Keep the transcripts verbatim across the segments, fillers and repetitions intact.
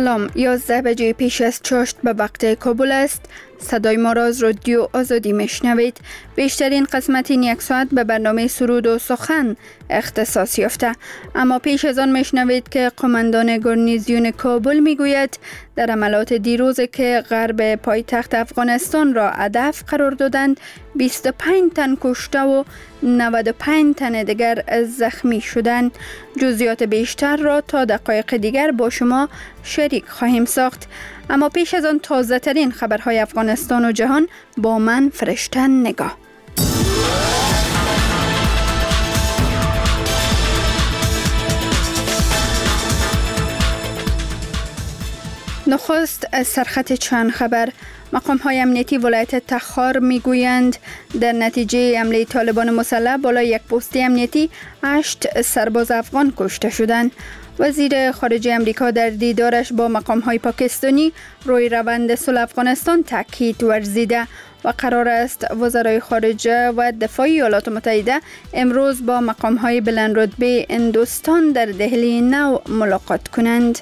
سلام، یازده بجه پیش از چاشت به وقت کابل است. صدای ما را از رادیو آزادی میشنوید. بیشترین قسمت این یک ساعت به برنامه سرود و سخن اختصاص یافته، اما پیش از آن میشنوید که قماندان گارنیزیون کابل میگوید در عملیات دیروز که غرب پایتخت افغانستان را هدف قرار دادند بیست و پنج تن کشته و نود و پنج تن دیگر زخمی شدند. جزئیات بیشتر را تا دقایق دیگر با شما شریک خواهیم ساخت، اما پیش از آن تازه ترین خبرهای افغانستان و جهان با من فرشته نگاه. نخست از سرخط چند خبر. مقام های امنیتی ولایت تخار می گویند در نتیجه حمله طالبان مسلح بالای یک پست امنیتی هشت سرباز افغان کشته شدند. وزیر خارجه امریکا در دیدارش با مقام های پاکستانی روی روند صلح افغانستان تاکید ورزیده و قرار است وزرای خارجه و دفاع ایالات متحده امروز با مقام های بلند رتبه هندوستان در دهلی نو ملاقات کنند.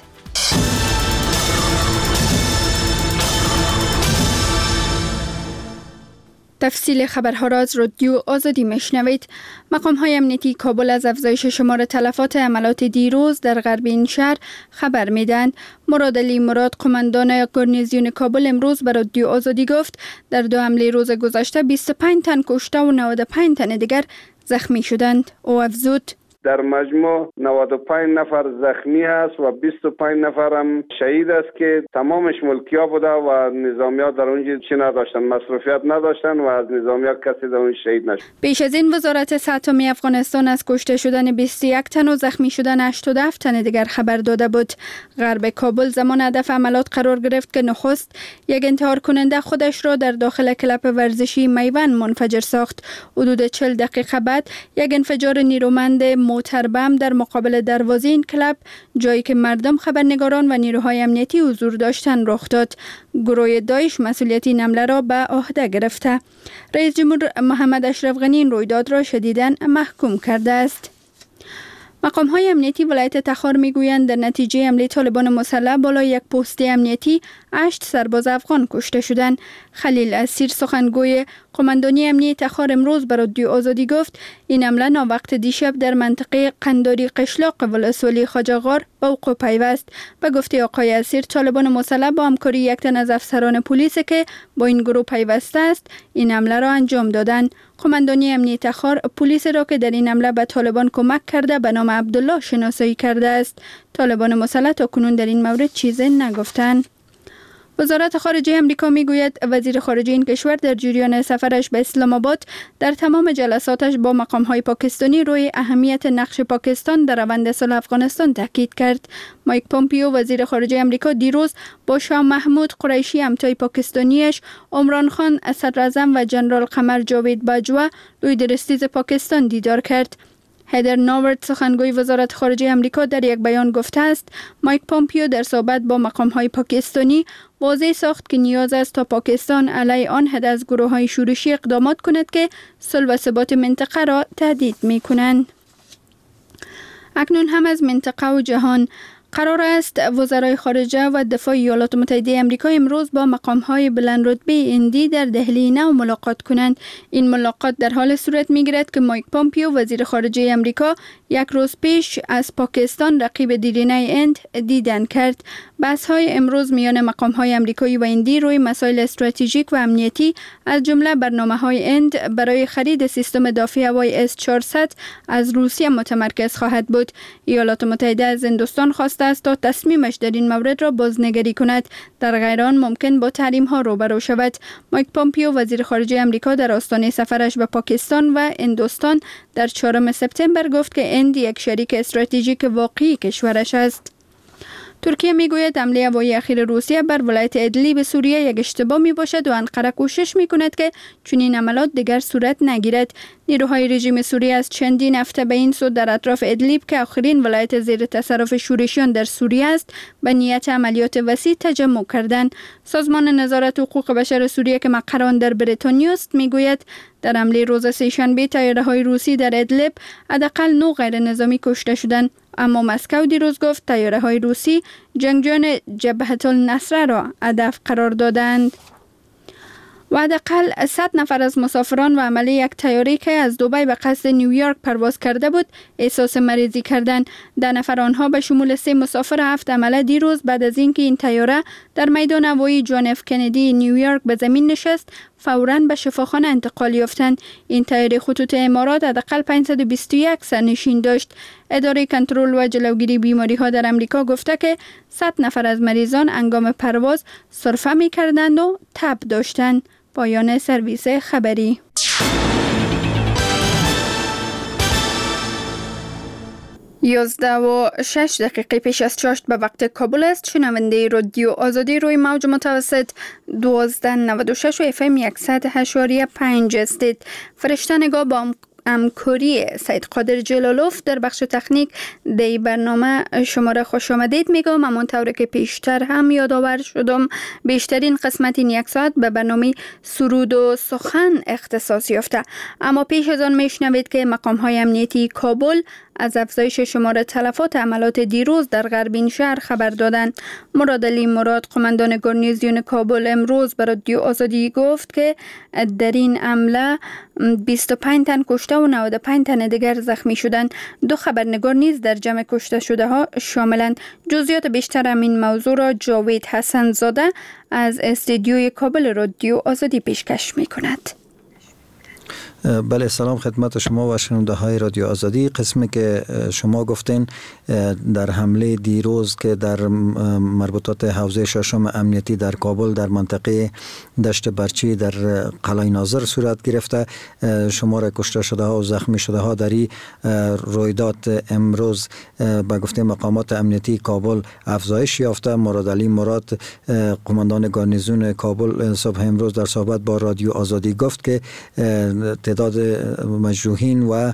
تفصیل خبرها را از رادیو آزادی میشنوید. مقام های امنیتی کابل از افزایش شمار تلفات عملیات دیروز در غرب این شهر خبر میدند. مراد علی مراد، قماندان گارنیزیون کابل، امروز به رادیو آزادی گفت در دو حمله روز گذشته بیست و پنج تن کشته و نود و پنج تن دیگر زخمی شدند. او افزود در مجموع نود و پنج نفر زخمی است و بیست و پنج نفر هم شهید است که تمامش ملکیا بوده و نظامی‌ها در اونجا چی نداشتن، مصروفیت نداشتن و از نظامی‌ها کسی در اون شهید نشد. بیش از این وزارت صحت عامه افغانستان از کشته شدن بیست و یک تن و زخمی شدن هشتاد و هفت تن دیگر خبر داده بود. غرب کابل زمان هدف عملیات قرار گرفت که نخست یک انتحار کننده خودش را در داخل کلب ورزشی میوان منفجر ساخت. حدود چهل دقیقه بعد یک انفجار نیرومند موتر بم در مقابل دروازه این کلب، جایی که مردم، خبرنگاران و نیروهای امنیتی حضور داشتند، رخ داد. گروه داعش مسئولیت این حمله را به عهده گرفته. رئیس جمهور محمد اشرف غنی این رویداد را شدیداً محکوم کرده است. مقام های امنیتی ولایت تخار میگویند در نتیجه حمله طالبان مسلح بالای یک پست امنیتی هشت سرباز افغان کشته شدند. خلیل اسیر، سخنگوی قماندانی امنیتی تخار، امروز به رادیو آزادی گفت این حمله ناوقت دیشب در منطقه قنداری قشلاق ولسوالی خواجه‌غار به وقوع پیوست. به گفته آقای اسیر، طالبان مسلح با همکاری یک تن از افسران پلیس که با این گروه پیوسته است این حمله را انجام دادند. قماندانی امنیتی تخار پلیس را که در این حمله به طالبان کمک کرده به نام عبدالله شناسایی کرده است. طالبان مسلح تا کنون در این مورد چیزی نگفتند. وزارت خارجه امریکا میگوید وزیر خارجه این کشور در جریان سفرش به اسلام آباد در تمام جلساتش با مقام‌های پاکستانی روی اهمیت نقش پاکستان در روند صلح افغانستان تاکید کرد. مایک پومپیو، وزیر خارجه امریکا، دیروز با شاه محمود قریشی، همتای پاکستانیش، عمران خان، صدراعظم و جنرال قمر جاوید باجوا، لیدر استیز پاکستان دیدار کرد. هیدر ناورد، سخنگوی وزارت خارجه امریکا، در یک بیان گفته است مایک پومپیو در صحبت با مقام‌های پاکستانی واضح ساخت که نیاز است تا پاکستان علیه آن حد از گروه‌های شورشی اقدامات کند که صلح و ثبات منطقه را تهدید می‌کنند. اکنون هم از منطقه و جهان. قرار است وزرای خارجه و دفاع ایالات متحده آمریکا امروز با مقام‌های بلند رتبه هندی در دهلی نو ملاقات کنند. این ملاقات در حال صورت می‌گیرد که مایک پومپیو، وزیر خارجه آمریکا، یک روز پیش از پاکستان، رقیب دیرینه هند، دیدن کرد. بحث‌های امروز میان مقام‌های آمریکایی و هندی روی مسائل استراتژیک و امنیتی از جمله برنامه‌های هند برای خرید سیستم دفاعی هوایی اس چهارصد از روسیه متمرکز خواهد بود. ایالات متحده از هندوستان خواسته است تا تصمیمش در این مورد را بازنگری کند، در غیر آن ممکن با تحریم‌ها روبرو شود. مایک پومپیو، وزیر خارجه آمریکا، در آستانه سفرش به پاکستان و هندوستان در چهارم سپتامبر گفت که هند یک شریک استراتژیک واقعی کشورش است. ترکیه میگوید حمله هوایی اخیر روسیه بر ولایت ادلیب سوریه یک اشتباه می باشد و انقره کوشش می کند که چنین عملیات دیگر صورت نگیرد. نیروهای رژیم سوریه از چندین هفته به این سو در اطراف ادلیب که آخرین ولایت زیر تصرف شورشیان در سوریه است به نیت عملیات وسیع تجمع کردند. سازمان نظارت حقوق بشر سوریه که مقر آن در بریتانیا است میگوید در حمله روز سه‌شنبه طیاره‌های روسی در ادلیب حداقل نه غیر نظامی کشته شدند. اما مسکو دیروز گفت طیاره های روسی جنگجویان جبهه النصره را هدف قرار دادند. و حداقل صد نفر از مسافران و عمله یک طیاره که از دبی به قصد نیویورک پرواز کرده بود احساس مریضی کردند. ده نفر آنها به شمول سه مسافر هفت عمله دیروز بعد از اینکه این طیاره در میدان هوایی جان اف کندی نیویورک به زمین نشست فوراً به شفاخانه انتقال یافتند. این طیاره خطوط امارات حداقل پانصد و بیست و یک سرنشین داشت. اداره کنترل و جلوگیری بیماری ها در امریکا گفته که صد نفر از مریضان هنگام پرواز سرفه می کردند و تب داشتند. پایان سرویس خبری. یازده و شش دقیقه پیش از چاشت به وقت کابل است. شنونده رادیو آزادی روی موج متوسط دوازده نود و شش و اف ام صد و هشت و پنج استید. فرشته نگاه با همکاری سید قادر جلالوف در بخش تکنیک دی برنامه شما را خوش آمدید میگم. همانطور که پیشتر هم یادآور شدم بیشترین قسمت این یک ساعت به برنامه سرود و سخن اختصاص یافته. اما پیش از آن میشنوید که مقام های امنیتی کابل از افزایش شمار تلفات عملات دیروز در غربین شهر خبر دادند. مراد علی مراد قماندان گارنیزیون کابل امروز به رادیو آزادی گفت که در این حمله بیست و پنج تن کشته و نود و پنج تن دیگر زخمی شدند. دو خبرنگار نیز در جمع کشته شده ها شاملند. جزئیات بیشتر همین موضوع را جاوید حسن زاده از استودیوی کابل رادیو آزادی پیشکش می کند. بله، سلام خدمت شما و شنونده های رادیو آزادی. قسمی که شما گفتین در حمله دیروز که در مربوطات حوزه ششم امنیتی در کابل در منطقه دشت برچی در قلعه ناظر صورت گرفته، شمار کشته شده ها و زخمی شده ها در این رویداد امروز به گفته مقامات امنیتی کابل افزایش یافته. مراد علی مراد قماندان گارنیزون کابل صبح امروز در صحبت با رادیو آزادی گفت که تعداد مجروحین و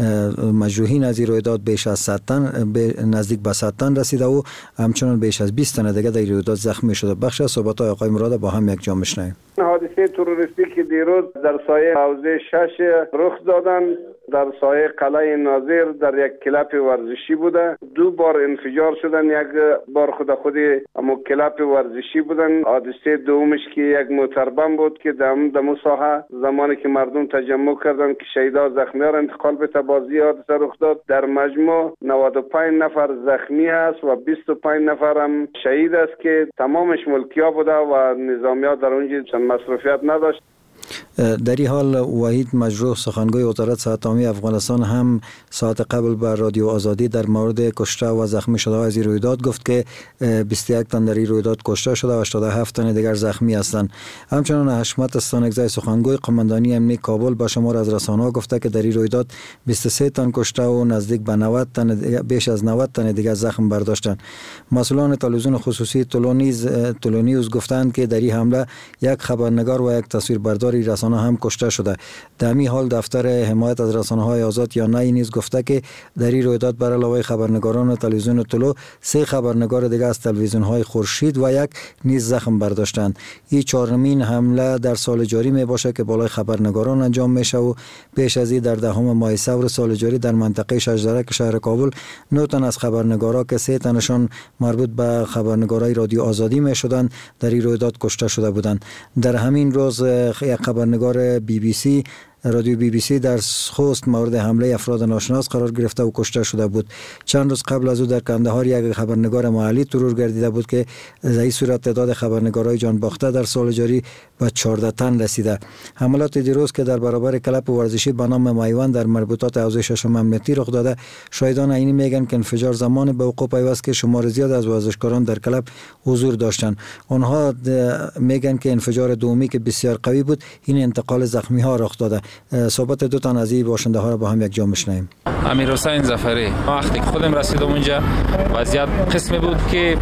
مجروحین از این رویداد بیش از صد تن نزدیک به صد تن رسیده و همچنان بیش از بیست تن دیگه در این رویداد زخمی شده. بخش از صحبت های آقای مراد با هم یک جا میشنویم. حادثه تروریستی که دیروز در سایه حوزه شش رخ دادن در سایه قلعه ناظر در یک کلاب ورزشی بوده. دو بار انفجار شدن، یک بار خود خود اما کلاب ورزشی بودن. حادثه دومش که یک موتربم بود که دم دمو ساحه زمانی که مردم تجمع کردن که شهدا زخمیان انتقال به تبازی حادثه رخ داد. در مجموع نود و پنج نفر زخمی است و بیست و پنج نفر هم شهید است که تمامش ملکیا بوده و نظامیات در اونجا چند مصروفیت نداشت. در این حال وحید مجروح سخنگوی وزارت صحت عامه افغانستان هم ساعت قبل به رادیو آزادی در مورد کشته و زخمی شده از این رویداد گفت که بیست و یک تن در این رویداد کشته شده و هشتاد و هفت تن دیگر زخمی هستند. همچنان حشمت استانکزی سخنگوی قماندانی امنیتی کابل با شمار از رسانه‌ها گفته که در این رویداد بیست و سه تن کشته و نزدیک به نود تن بیش از نود تن دیگر زخم برداشتند. مسئولان تلویزیون خصوصی تولونیز تولونیوز گفتند که در این حمله یک خبرنگار و یک تصویربردار رسانه هم کشته شده. در این حال دفتر حمایت از رسانه‌های آزاد یا نای نیز گفته که در این رویداد بر علاوه خبرنگاران تلویزیون طلوع سه خبرنگار دیگر از تلویزیون‌های خورشید و یک نیز زخم برداشتند. این چهارمین حمله در سال جاری می باشه که بالای خبرنگاران انجام میشه و پیش از این در دهم ماه سور سال جاری در منطقه شجرک شهر کابل نه تن از خبرنگارا که سه تنشان مربوط به خبرنگارای رادیو آزادی می شدند در این رویداد کشته شده بودند. در همین روز یک خبرنگار بی بی سی رادیو بی بی سی در خوست مورد حمله افراد ناشناس قرار گرفته و کشته شده بود. چند روز قبل از او در کندهار یک خبرنگار محلی ترور گردیده بود که در این صورت تعداد خبرنگارای جان باخته در سال جاری به چهارده تن رسیده. حملات دیروز که در برابر کلب ورزشی به نام میوان در مربوطات حوزه ششم امنیتی رخ داده، شاهدان عینی میگن که انفجار زمان به وقوع پیوست که شمار زیاد از ورزشکاران در کلب حضور داشتند. آنها میگن که انفجار دومی که بسیار قوی بود این انتقال زخمی ها رخ داده. صحبت دو تن از این باشنده ها را با هم یک جا میشنویم. امیر حسین ظفری، وقتی که خودم رسیدم اونجا وضعیت قسمی بود که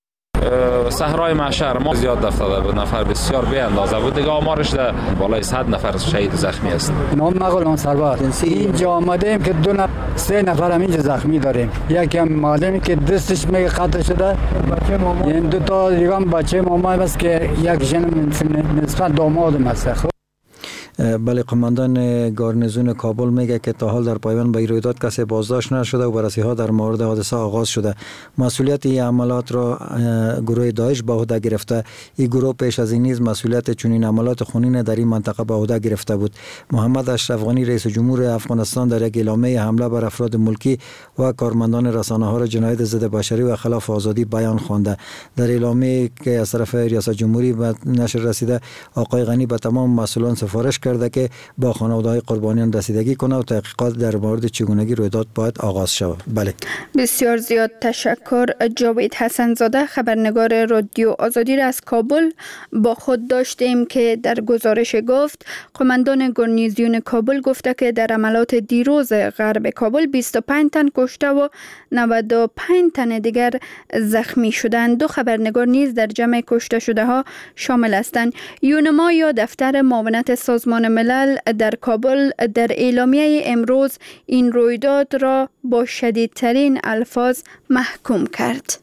صحرای محشر ما زیاد افتاده بود، نفر بسیار بی اندازه بود دیگه، آمارش در بالای صد نفر شهید زخمی است. نام مغلان سرباز اینجا آمدیم که دو نفر سه نفر هم اینجا زخمی داریم. یکی هم معلمی که دستش میگه قطع شده، یعنی دو تا دیگه هم بچه ماما است که یکیشون نسبت دامادم است. بله، قماندان گارنیزون کابل میگه که تا حال در پایبند به این رویداد کسی بازداشت نشده و بررسی‌ها در مورد حادثه آغاز شده. مسئولیت این عملات را گروه داعش به عهده گرفته. این گروه پیش از این نیز مسئولیت چنین عملات خونین در این منطقه به عهده گرفته بود. محمد اشرف غنی رئیس جمهور افغانستان در یک اعلامیه حمله بر افراد ملکی و کارمندان رسانه‌ها را جنایت ضد بشری و خلاف آزادی بیان خوانده. در اعلامیه که از طرف ریاست جمهوری به نشر رسیده، آقای غنی به تمام مسئولان سفارش کرده که با خانواده‌های قربانیان رسیدگی کنه و تحقیقات در مورد چگونگی رویداد باید آغاز شود. بله. بسیار زیاد تشکر. جاوید حسن زاده، خبرنگار رادیو آزادی را از کابل با خود داشتیم که در گزارش گفت قماندان گارنیزیون کابل گفته که در عملات دیروز غرب کابل بیست و پنج تن کشته و نود و پنج تن دیگر زخمی شدند. دو خبرنگار نیز در جمع کشته شده ها شامل هستند. یونما یا دفتر معاونت سازمان ملل در کابل در اعلامیه امروز این رویداد را با شدیدترین الفاظ محکوم کرد.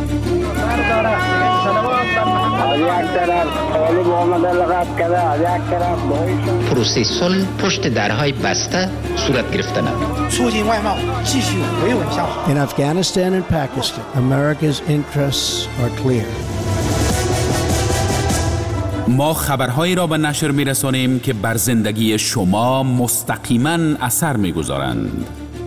پروسه صلح پشت درهای بسته صورت گرفته نمید. In Afghanistan and Pakistan, America's interests are clear. ما خبرهایی را به نشر می‌رسانیم که بر زندگی شما مستقیما اثر می‌گذارند.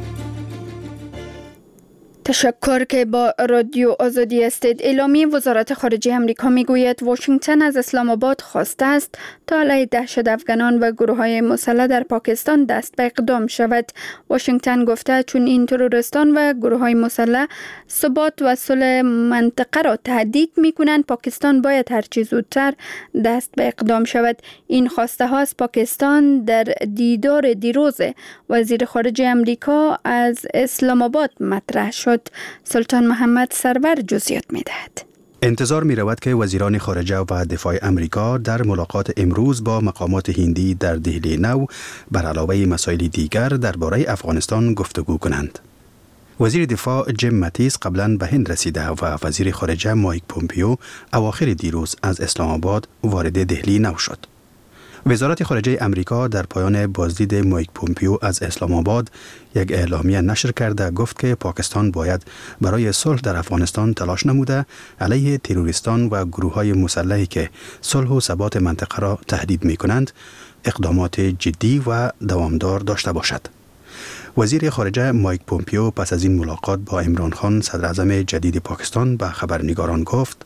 تشکر که با رادیو آزادی هستید. اعلامیه وزارت خارجه امریکا میگوید واشنگتن از اسلام آباد خواسته است تا علیه دهشت افغانان و گروه‌های مسلح در پاکستان دست به اقدام شود. واشنگتن گفته چون این تروریستان و گروه‌های مسلح ثبات و صلح منطقه را تهدید می‌کنند، پاکستان باید هر چه زودتر دست به اقدام شود. این خواسته ها از پاکستان در دیدار دیروز وزیر خارجه امریکا از اسلام آباد مطرح شد. سلطان محمد سرور جزئیات می‌دهد. انتظار می رود که وزیران خارجه و دفاع امریکا در ملاقات امروز با مقامات هندی در دهلی نو بر علاوه مسائل دیگر درباره افغانستان گفتگو کنند. وزیر دفاع جیم ماتیس قبلا به هند رسیده و وزیر خارجه مایک پومپیو اواخر دیروز از اسلام آباد وارد دهلی نو شد. وزارت خارجه امریکا در پایان بازدید مایک پومپیو از اسلام آباد یک اعلامیه نشر کرده گفت که پاکستان باید برای صلح در افغانستان تلاش نموده علیه تروریستان و گروه‌های مسلحی که صلح و ثبات منطقه را تهدید می‌کنند اقدامات جدی و دوامدار داشته باشد. وزیر خارجه مایک پومپیو پس از این ملاقات با عمران خان صدر اعظم جدید پاکستان به خبرنگاران گفت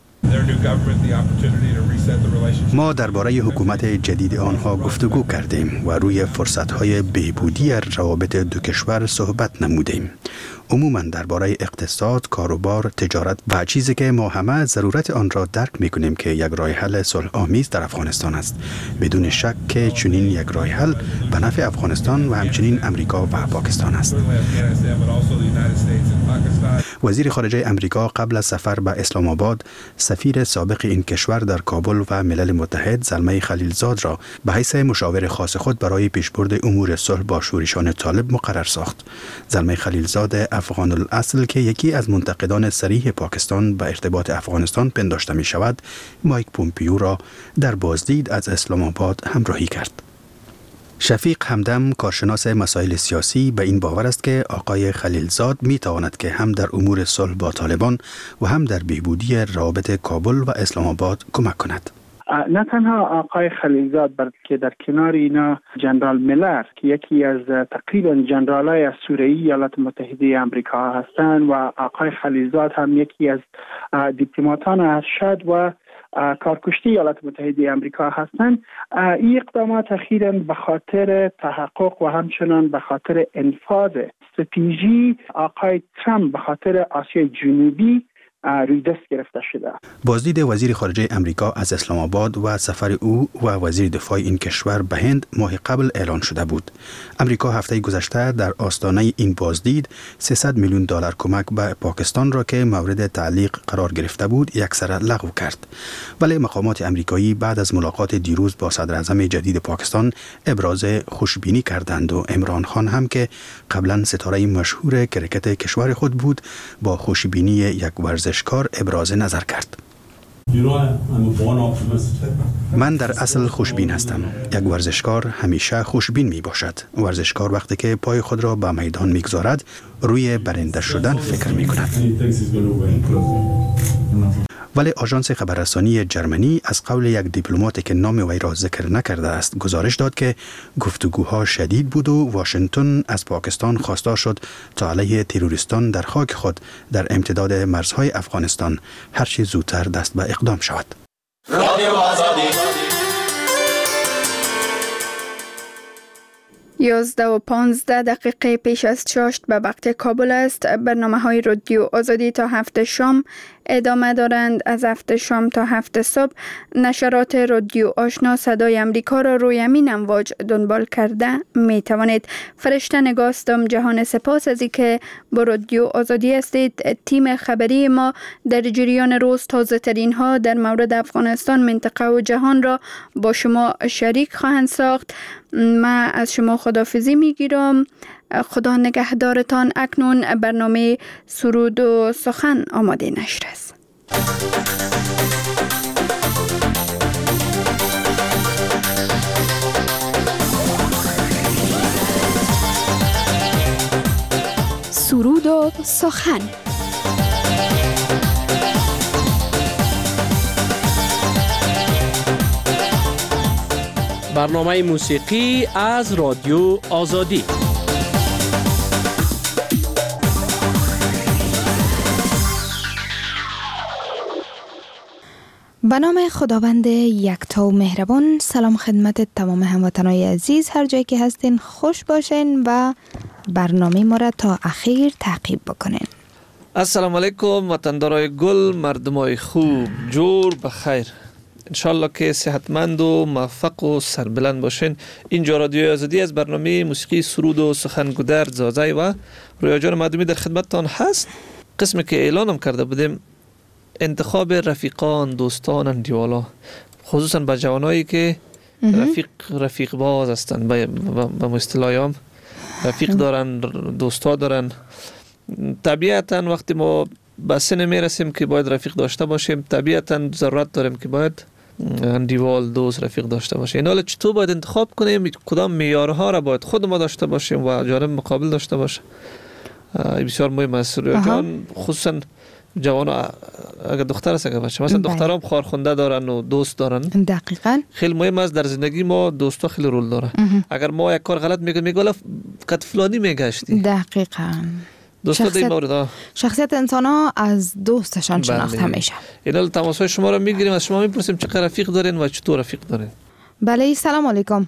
ما درباره حکومت جدید آنها گفتگو کردیم و روی فرصت‌های بهبودی روابط دو کشور صحبت نمودیم. عموماً درباره اقتصاد، کاروبار، تجارت و چیزی که ما همه ضرورت آن را درک می‌کنیم که یک راه حل صلح آمیز در افغانستان است. بدون شک که چنین یک راه حل به نفع افغانستان و همچنین امریکا و پاکستان است. وزیر خارجه امریکا قبل از سفر به اسلام آباد سفیر سابق این کشور در کابل و ملل متحد زلمه خلیلزاد را به حیث مشاور خاص خود برای پیشبرد امور صلح با شورشان طالب مقرر ساخت. زلمه خلیلزاد افغان الاصل که یکی از منتقدان صریح پاکستان به ارتباط افغانستان پنداشته می شود، مایک پومپیو را در بازدید از اسلام آباد همراهی کرد. شفیق همدم کارشناس مسائل سیاسی به این باور است که آقای خلیلزاد می تواند که هم در امور صلح با طالبان و هم در بهبودی روابط کابل و اسلام آباد کمک کند. نه تنها آقای خلیلزاد بلکه در کنار اینا جنرال میلر که یکی از تقریبا جنرالای اسطوره‌ای ایالات متحده آمریکا هستند و آقای خلیلزاد هم یکی از دیپلماتان ارشد و کارکشته ایالات متحده آمریکا هستند. این اقدامات اخیراً به خاطر تحقق و همچنان به خاطر انفاذ استراتژی آقای ترامپ به خاطر آسیای جنوبی روی دست گرفته شده. بازدید وزیر خارجه امریکا از اسلام آباد و سفر او و وزیر دفاع این کشور به هند ماه قبل اعلان شده بود. امریکا هفته گذشته در آستانه این بازدید سیصد میلیون دلار کمک به پاکستان را که مورد تعلیق قرار گرفته بود یکسره لغو کرد. ولی مقامات امریکایی بعد از ملاقات دیروز با صدر اعظم جدید پاکستان ابراز خوشبینی کردند و عمران خان هم که قبلا ستاره مشهور کرکت کشور خود بود با خوشبینی یک ورزشکار ابراز نظر کرد. من در اصل خوشبین هستم. یک ورزشکار همیشه خوشبین می باشد. ورزشکار وقتی که پای خود را به میدان می گذارد روی برنده شدن فکر می کند. ولی آژانس خبررسانی جرمنی از قول یک دیپلماتی که نام وی را ذکر نکرده است گزارش داد که گفتگوها شدید بود و واشنگتن از پاکستان خواستار شد تا علیه تروریستان در خاک خود در امتداد مرزهای افغانستان هرچی زودتر دست به اقدام شود. رادیو آزادی. یازده و پانزده دقیقه پیش از چاشت به وقت کابل است. برنامه های رادیو آزادی تا هفت شام ادامه دارند. از هفت شام تا هفت صبح نشرات رادیو آشنا صدای امریکا را روی همین امواج دنبال کرده می توانید. فرشته نگاستم جهان سپاس از اینکه با رادیو آزادی هستید. تیم خبری ما در جریان روز تازه ترین ها در مورد افغانستان، منطقه و جهان را با شما شریک خواهند ساخت. من از شما خداحافظی می گیرم. خدا نگهدارتان. اکنون برنامه سرود و سخن آماده نشر است. سرود و سخن. برنامه موسیقی از رادیو آزادی. به نام خداوند یکتا و مهربان. سلام خدمت تمام هموطنان عزیز، هر جایی که هستین خوش باشین و برنامه ما را تا اخیر تعقیب بکنین. السلام علیکم وطندارای گل، مردمای خوب، جور بخیر. انشالله که صحتمند و موفق و سربلند باشین. اینجا رادیو آزادی از برنامه موسیقی سرود و سخن گودرد زازای و رویا جان مردمی در خدمتتان هست. قسمی که اعلانم کرده بودیم انتخاب رفیقان، دوستان، اندیوالا، خصوصا با جوانایی که رفیق رفیق باز هستن، به با اصطلاحام رفیق دارن، دوستا دارن. طبیعتا وقتی ما به سن میرسیم که باید رفیق داشته باشیم، طبیعتا ضرورت داریم که باید اندیوال، دوست، رفیق داشته باشیم. این حالا چطور باید انتخاب کنیم، کدام معیارها را باید خود ما داشته باشیم و جانب مقابل داشته باشه، بسیار مهم است. جان خصوصا جوان اگر دختر است، اگر بچه مثلا دخترام خارخونده دارن و دوست دارن، دقیقاً خیلی مهم است. در زندگی ما دوستا خیلی رول داره. اگر ما یک کار غلط میکنیم میگه قد فلانی میگشتی. دقیقاً شخصیت, شخصیت انسان ها از دوستشان شناخته میشه. اینا تماس های شما رو میگیریم، از شما میپرسیم چقدر رفیق دارین و چطور رفیق دارین. بله سلام علیکم.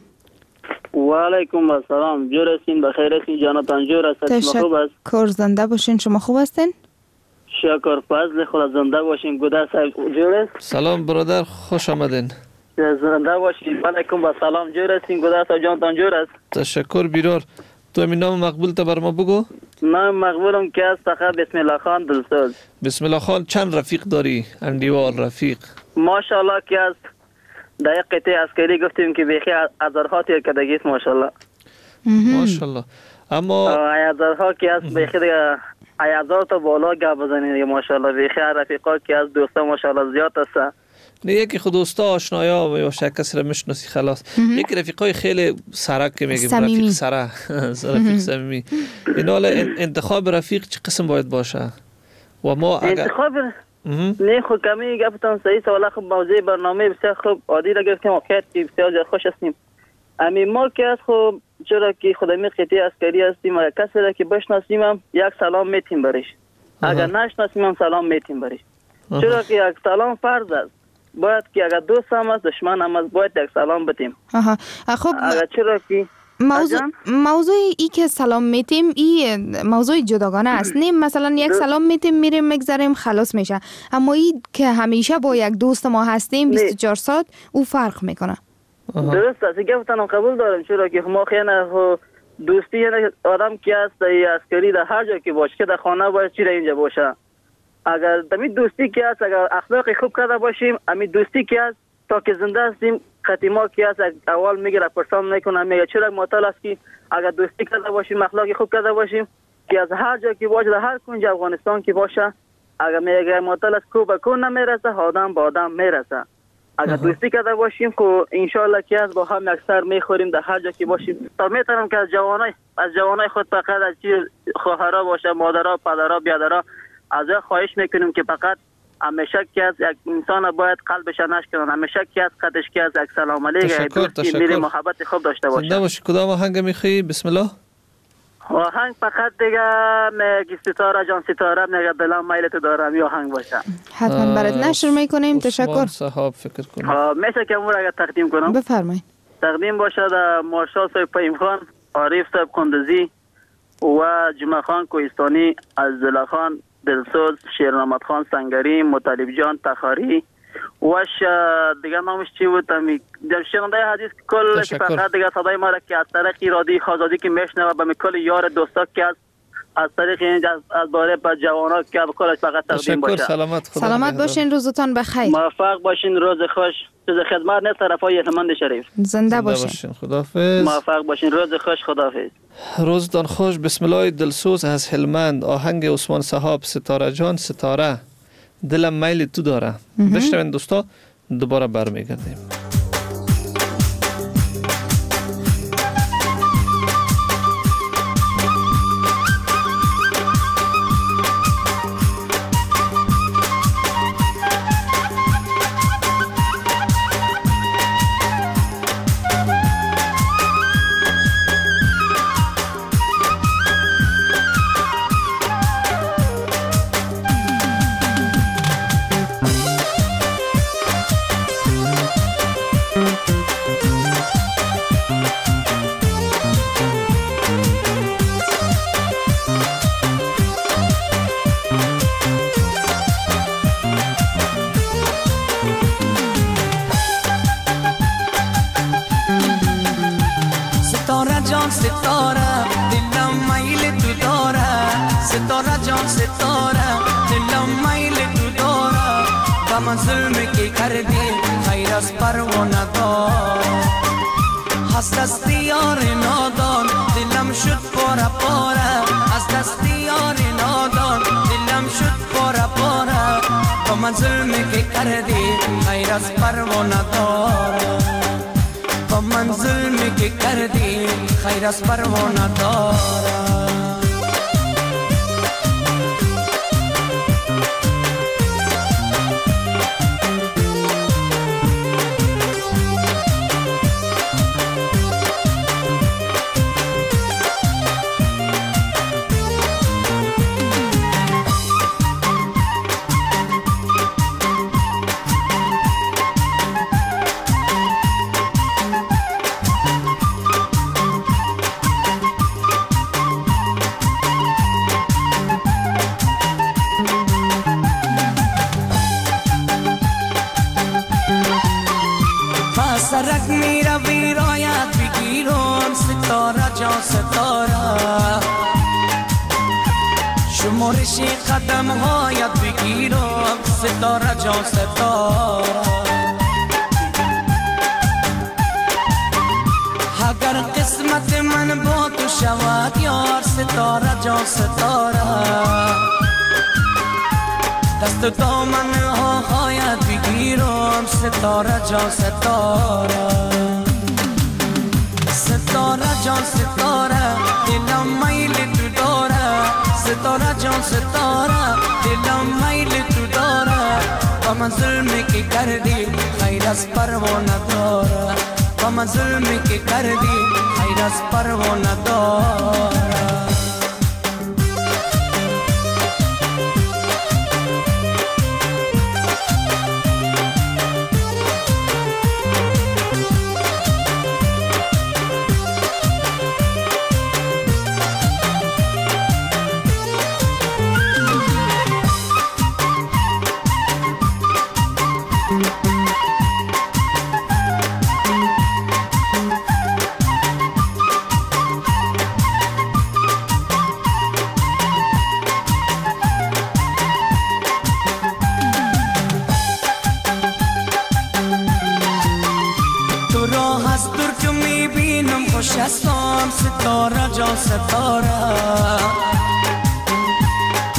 و علیکم السلام. جور هستین؟ بخیر هستین؟ جانتان جور است؟ شما خوب است؟ تشکر. زنده باشین. شما خوب هستین؟ شکر. فضل خدا. زنده باشین. گودر صاحب جور است؟ سلام برادر، خوش آمدین. زنده باشین. علیکم و سلام. جور هستین؟ گودر صاحب جانتان جور است؟ تشکر بیرار. تو همین نام مقبول تا بر ما بگو. نام مقبولم که است فقط بسم الله خان دلسوز. بسم الله خان چند رفیق داری؟ اندیوال رفیق ماشاءالله که است. در یک قطعه عسکری گفتیم که بیخی هزارها تیر کردگی است ماشاءالله. ماشاءالله. اما هزارها که است بیخی دیگه هزار تا بالا گپ بزنید دیگه ماشاءالله. بیخی رفیقا که از دوستا ماشاءالله زیاد است. نه یکی خود دوستا آشنایا و یا شک کسی را میشناسی خلاص. یکی رفیقای خیلی سرک که میگیم رفیق سره، رفیق صمیمی. این حالا انتخاب رفیق چه قسم باید باشه؟ و ما اگر انتخاب نه خود کمی گفتم صحیح سوال. خب موضوع برنامه بسیار خوب عادی را گفتیم و خیلی که بسیار خوش هستیم. امی ما که از خب چرا که خودمی قطعه عسکری هستیم و کسی را که بشناسیم هم یک سلام میتیم برش، اگر نشناسیم هم سلام میتیم برش. چرا که یک سلام فرض است. باید که اگر دوست هم است دشمن هم است باید یک سلام بتیم. آها خب اگر چرا که موضوع موضوع ای که سلام میتیم این موضوع جداگانه است. نه مثلا یک سلام میتیم میریم میگذاریم خلاص میشه، اما این که همیشه با یک دوست ما هستیم بیست و چهار ساعت او فرق میکنه. درست است. گفتم قبول دارم. چرا که ما خیلی دوستی آدم که است عسکری در هر جا که باشه، که در خانه باشه چی در اینجا باشه، اگر دمی دوستی که است اگر اخلاق خوب کرده باشیم، امی دوستی که است تا که زنده هستیم خطی ما که است اول میگه پرسان نکنه میگه چرا معطل است که اگر دوستی کرده باشیم اخلاق خوب کرده باشیم که از هر جا که باشه در هر کنج افغانستان که باشه اگر میگه معطل است کو به کو نمیرسه، آدم با آدم میرسه. اگر دوستی کرده باشیم خو انشالله که از با هم اکثر میخوریم در هر جا که باشیم. تا میتونم که از جوانای از جوانای خود فقط از چی خواهرها باشه، مادرها، پدرها، بیادرها از خواهش میکنیم که فقط همیشه که از یک انسان باید قلبش نشکنن، همیشه که از قدش که از یک سلام علیکم دوستی میری محبت خوب داشته باشه. زنده باشی. کدام آهنگ میخوایی؟ بسم الله. آهنگ فقط دیگه میگی ستاره جان ستاره میگه دلم میل تو دارم یا آهنگ باشه. حتما برات نشر میکنیم. تشکر. صاحب فکر کنم میشه که امور اگر تقدیم کنم. بفرمایید. تقدیم باشه در مارشال صاحب پیم خان، عارف صاحب کندزی و جمعه خان کوهستانی، عزیزالله خان دلسوز، شیرنامت خان سنگری، مطلب جان تخاری وش دیگه نامش چی بود؟ در شنونده حدیث کل فقط دیگه صدای ما را که از طریق رادیو آزادی که میشنوه به کل یار دوستا که از از طریق این از باره با جوانا که به کلش فقط تقدیم باشه. سلامت خدا سلامت باشین، روزتان بخیر. موفق باشین، روز خوش. چیز خدمت نه طرفای هلمند شریف. زنده باشین. خداحافظ. موفق باشین، روز خوش. خداحافظ. روزتان خوش. بسم الله. دلسوز از هلمند، آهنگ عثمان صاحب ستاره جان ستاره دلم میل تو داره. بشنوین دوستا، دوباره برمیگردیم.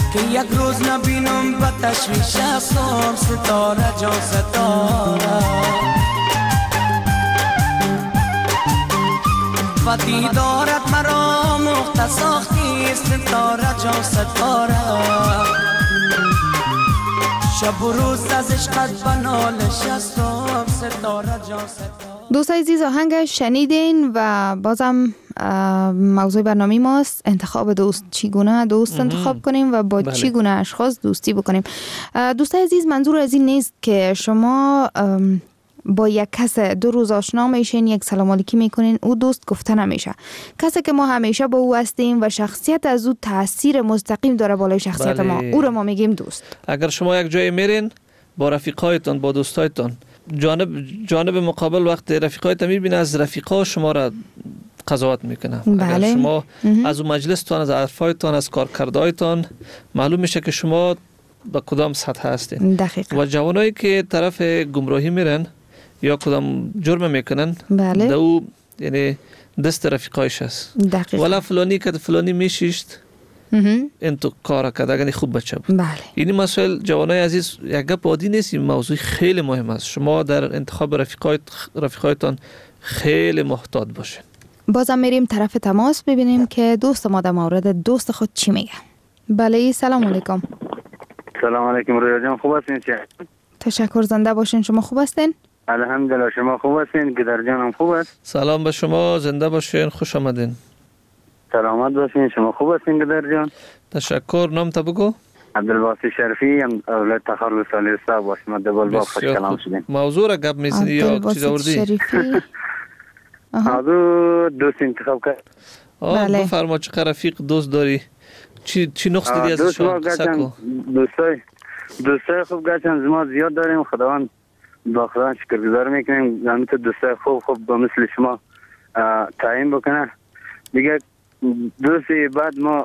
که یک روز نبینم به تشویش اعصاب ستاره جان ستاره و دیدارت مرا مختصاختی ستاره جان ستاره شب و روز از عشقت بنالش استم ستاره جان ستاره. دوستای عزیز آهنگ شنیدین و بازم موضوع برنامه ماست انتخاب دوست. چگونه دوست انتخاب کنیم و با چگونه اشخاص دوستی بکنیم. دوستای عزیز منظور از این نیست که شما با یک کس دو روز آشنا میشین یک سلام علیکی میکنین او دوست گفته نمیشه. کسی که ما همیشه با او هستیم و شخصیت از او تاثیر مستقیم داره بالای شخصیت بله. ما او رو ما میگیم دوست. اگر شما یک جای میرین با رفیقایتان با دوستایتان جانب جانب مقابل وقت رفیقایتان میبینه از رفیقا شما را قضاوت میکنه. بله. اگر شما از اون مجلستان از حرفایتان از کارکردهایتان معلوم میشه که شما به کدام سطح هستین. دقیقا. و جوانایی که طرف گمراهی میرن یا کدام جرم میکنن بله. دو یعنی دست رفیقایش است. دقیقا. ولی فلانی که فلانی میشیشت این تو کار کرد اگر خوب بچه بود. بله. این مسائل جوانای عزیز یک گپ عادی نیست. این موضوع خیلی مهم است. شما در انتخاب رفیقایت رفیقایتان خیلی محتاط باشین. بازم میریم طرف تماس ببینیم که دوست ما در مورد دوست خود چی میگه. بله سلام علیکم. سلام علیکم رویا جان خوب هستین چه؟ تشکر زنده باشین. شما خوب هستین؟ الحمدلله شما خوب هستین؟ گدر جانم خوب است؟ سلام به شما زنده باشین خوش آمدین. سلامت باشین شما خوب هستین گدر جان؟ تشکر. نام تا بگو. عبدالباسط شریفی ام اولاد تخار سالی صاحب واسمت دبل با خوش کلام شدین. موضوع را گپ میزنی یا چیز آوردی؟ شریفی موضوع دوست انتخاب کرد. آه بفرما چه رفیق دوست داری؟ چی چی نقص دیدی ازشون؟ دوستای دوستای خوب گفتن ما زیاد داریم خداوند با خدا شکرگزار میکنیم زمین تو دوستای خوب خوب با مثل شما تعیین بکنه. دیگه دوستی بعد ما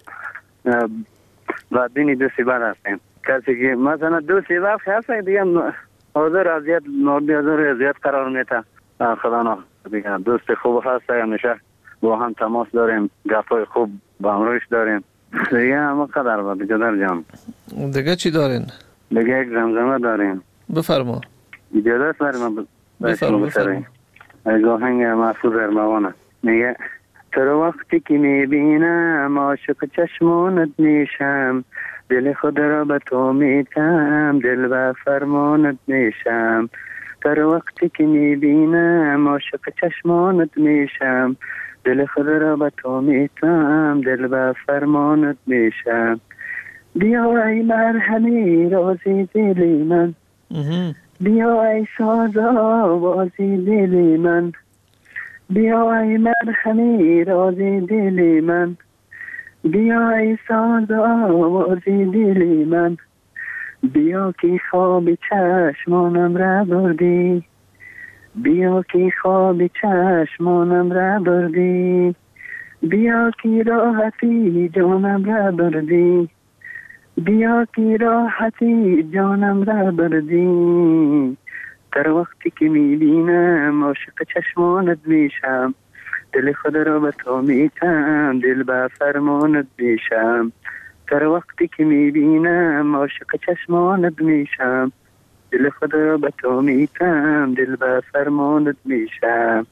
بعدینی دوستی بعد هستیم کسی که مثلا دوستی وقت هست دیگه حاضر اذیت مورد حاضر اذیت قرار میده. خدا نه دیگه دوست خوب هست همیشه با هم تماس داریم گپای خوب با هم روش داریم دیگه همه قدر با دیگه در جان. دیگه چی دارین؟ دیگه یک زمزمه داریم. بفرما. اجازه داریم بفرما بفرما. از آهنگ محفوظ ارمغانه میگه تر وقتی که میبینم عاشق چشمانت میشم دل خود را به تو میتم دل و فرمانت میشم تر وقتی که میبینم عاشق چشمانت میشم دل خود را به تو میتم دل و فرمانت میشم بیا ای مرهمی رازی دلی من بیا ای ساز آوازی دلی من بیا ای مرهمی رازی دلی من بیا ای ساز آوازی دلی من بیا که خواب چشمانم را بردی بیا که خواب چشمانم را بردی بیا که راحتی جانم را بردی بیا که راحتی جانم را بردی در وقتی که میبینم عاشق چشمانت میشم دل خود را به تو میتم دل به فرمانت میشم در وقتی که میبینم عاشق چشمانت میشم دل خود را به تو میتم دل به فرمانت میشم.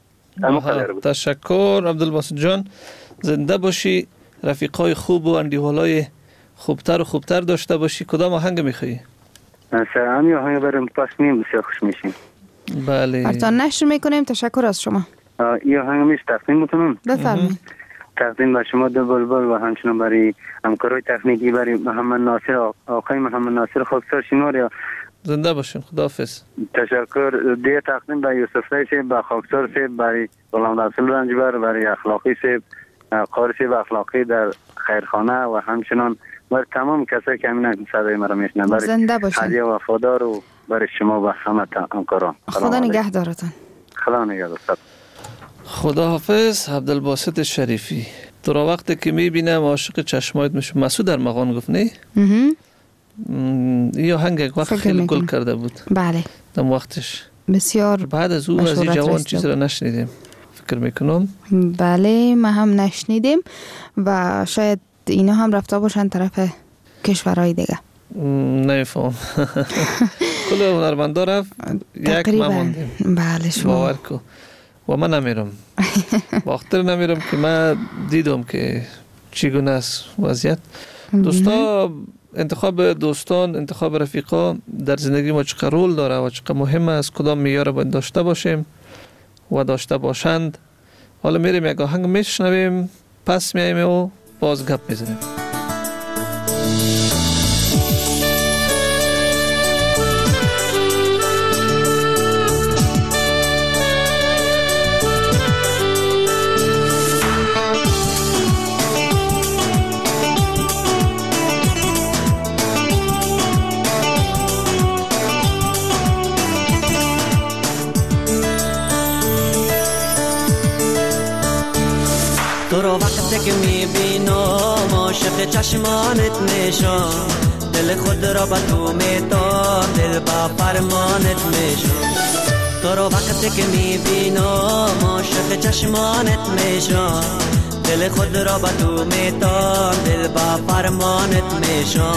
تشکر عبدالباسط جان زنده باشی رفیقای خوب و اندیه‌های خوبتر و خوبتر داشته باشی. کدام آهنگ میخوایی؟ سلام یا آهنگ برام پس میم بسیار خوش میشیم. بله براتون نشر میکنیم. تشکر از شما. این آهنگ میش تقدیم میکنم. بفرمایید. تقدیم به شما دو بلبل و همچنین برای همکارای تکنیکی برای محمد ناصر آقای محمد ناصر خاکسار شینوار. زنده باشین. خداحافظ. تشکر. دیگه تقدیم به یوسف رای صاحب به خاکسار صاحب برای غلام رسول رنجبر برای اخلاقی صاحب قاری صاحب اخلاقی در خیرخانه و همچنان برای تمام کسایی که همین صدای مرا میشنن زنده باشین. هدیه وفادار و برای شما و همه همکاران. خدا نگهدارتون. خدا نگهدارتون. خداحافظ. عبدالباسط شریفی. تو را وقتی که میبینم عاشق چشمایت میشم. مسعود ارمغان گفت نه؟ این آهنگ یک وقت خیلی گل کرده بود. بله. دم وقتش. بسیار. بعد از او از این جوان چیز را نشنیدیم. فکر میکنم. بله ما هم نشنیدیم و شاید اینا هم رفته باشن طرف کشورهای دیگه؟ نمیفهم. کل هنرمندا رفت یک ما موندیم. بله شما باور کو. و من نمیرم. باختر نمیرم که من دیدم که چگونه است وضعیت. دوستا انتخاب دوستان، انتخاب رفیقا در زندگی ما چقدر رول داره و چقدر مهم است، کدام معیار باید داشته باشیم و داشته باشند. حالا میریم یک آهنگ میشنویم، پس میایم و باز گپ میزنیم. تو رو وقتی که میبینم عاشق چشمانت میشم، دل خود را به تو میتام، دل با فرمانت میشم. تو رو وقتی که میبینم عاشق چشمانت میشم، دل خود را به تو میتام، دل با فرمانت میشم.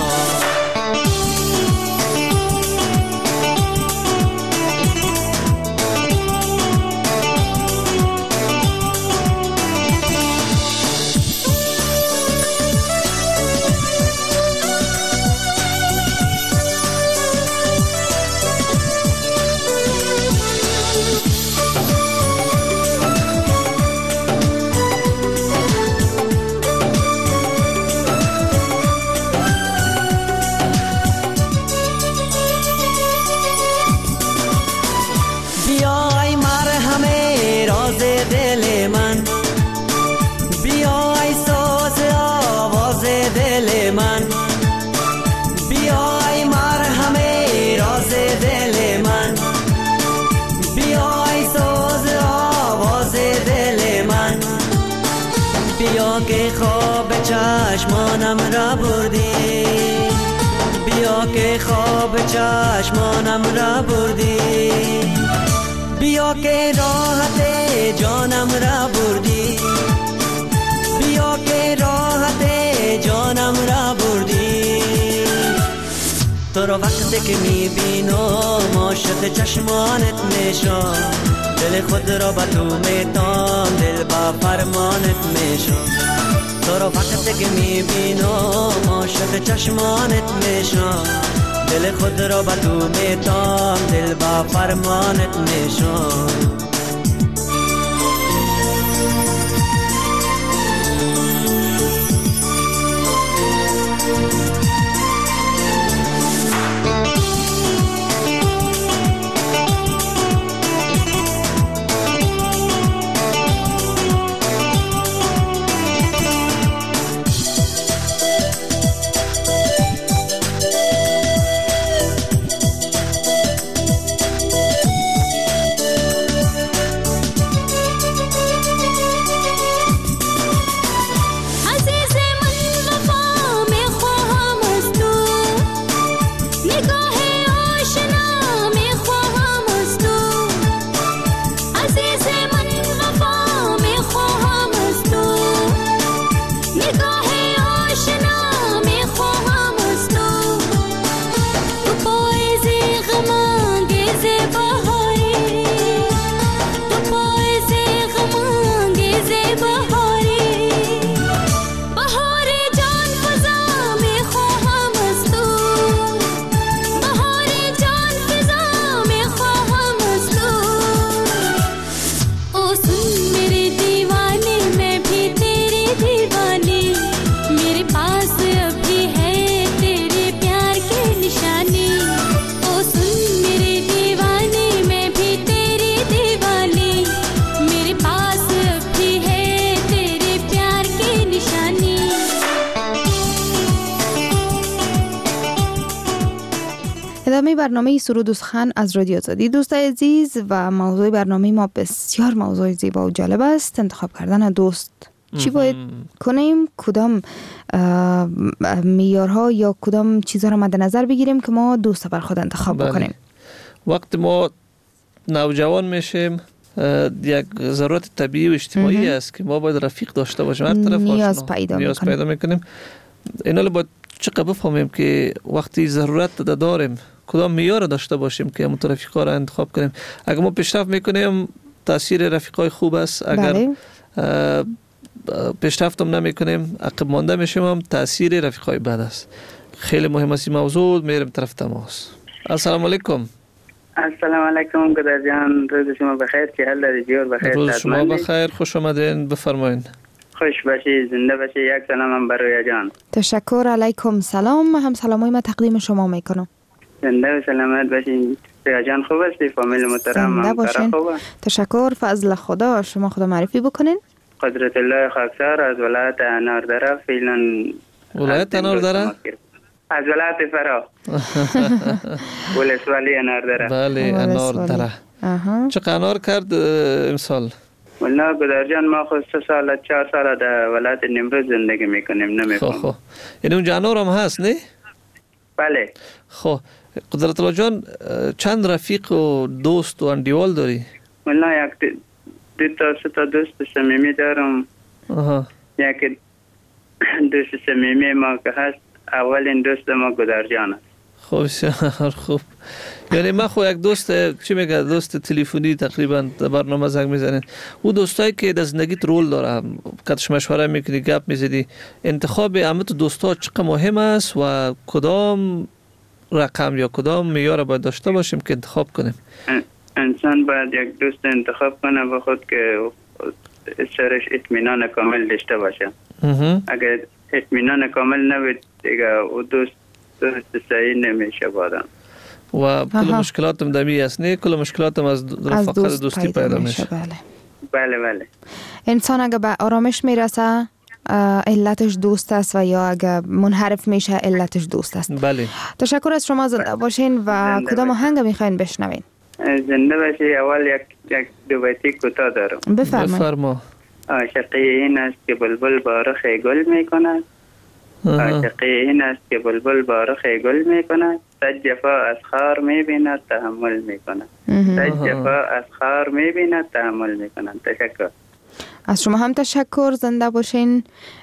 چشمانم را بردی، بیا که خواب چشمانم را بردی، بیا که راحت جانم را بردی، بیا که راحت جانم را بردی. تو رو وقتی که میبینم عاشق چشمانت میشم، دل خود را به تو میتام، دل با فرمانت میشم. تو رو وقتی که میبینم عاشق چشمانت میشم، دل خود را به تو میتام، دل با فرمانت میشم. ادامه برنامه سرود و سخن از رادیو آزادی. دوستای عزیز، و موضوع برنامه ما بسیار موضوع زیبا و جالب است. انتخاب کردن دوست. چی باید کنیم؟ کدام معیارها یا کدام چیزها را مد نظر بگیریم که ما دوست بر خود انتخاب بله. بکنیم؟ وقت ما نوجوان میشیم یک ضرورت طبیعی و اجتماعی امه. است که ما باید رفیق داشته باشیم. هر طرف نیاز پیدا نیاز پیدا میکنیم. اینا رو باید چقدر بفهمیم که وقتی ضرورت داریم کدام معیار داشته باشیم که هم رفیقا را انتخاب کنیم. اگر ما پیشرفت میکنیم تاثیر رفیقای خوب است، اگر پیشرفت هم نمی کنیم عقب مانده میشیم هم تاثیر رفیقای بد است. خیلی مهم است این موضوع. میرم طرف تماس. السلام علیکم. السلام علیکم گدر جان، روز شما بخیر، که حال داری جور بخیر؟ روز شما بخیر، خوش آمدین، بفرمایین. خوش باشی، زنده باشی. یک سلام هم برای جان. تشکر. علیکم سلام. هم سلامای ما تقدیم شما میکنم. زنده و سلامت باشین. رویا جان خوب هستی؟ فامیل محترم زنده باشین. تشکر. فضل خدا. شما خدا معرفی بکنین. قدرت الله خاکسار از ولایت اناردره. فعلا ولایت اناردره؟ از ولایت فرا. ولسوالی اناردره. بله اناردره. چه انار کرد امسال؟ والله گدر جان ما خود سه سال چهار سال در ولایت نیمروز زندگی میکنیم. نمیفهم. خب خب یعنی اونجا انار هم هست نه؟ بله. خب قدرت الله جان چند رفیق و دوست و اندیوال داری؟ والله یک دو تا سه تا دوست صمیمی دارم. آها. یک دوست صمیمی ما که هست اولین دوست ما گدر جان است. خوب بسیار خوب. یعنی ما خو یک دوست چی میگه دوست تلفنی تقریبا در برنامه زنگ میزنن. او دوستایی که در زندگیت رول داره، کاتش مشوره میکنی، گپ میزدی، انتخاب امت دوستا چقدر مهم است و کدام رقم یا کدام معیار باید داشته باشیم که انتخاب کنیم؟ انسان باید یک دوست انتخاب کنه به خود که سرش اطمینان کامل داشته باشه. اگر اطمینان کامل نبود دیگه او دوست دوست صحیح نمیشه بادن. و کل مشکلات هم دمی است نه؟ کل مشکلات هم از رفاقت دوست دوستی پیدا میشه. بله بله بله. انسان اگه به آرامش میرسه علتش دوست است و یا اگه منحرف میشه علتش دوست است. بله. تشکر از شما. زنده باشین. و کدام آهنگ میخواین بشنوین؟ زنده باشی. اول یک یک دو بیتی کوتاه دارم. بفرمایید. بفرما. عاشقی این است که بلبل بارخ گل میکند. عاشقی این است که بلبل بارخ گل میکند. صد جفا از خار میبیند تحمل میکند. صد جفا از خار میبیند تحمل میکند. تشکر. از شما هم تشکر. زنده باشین.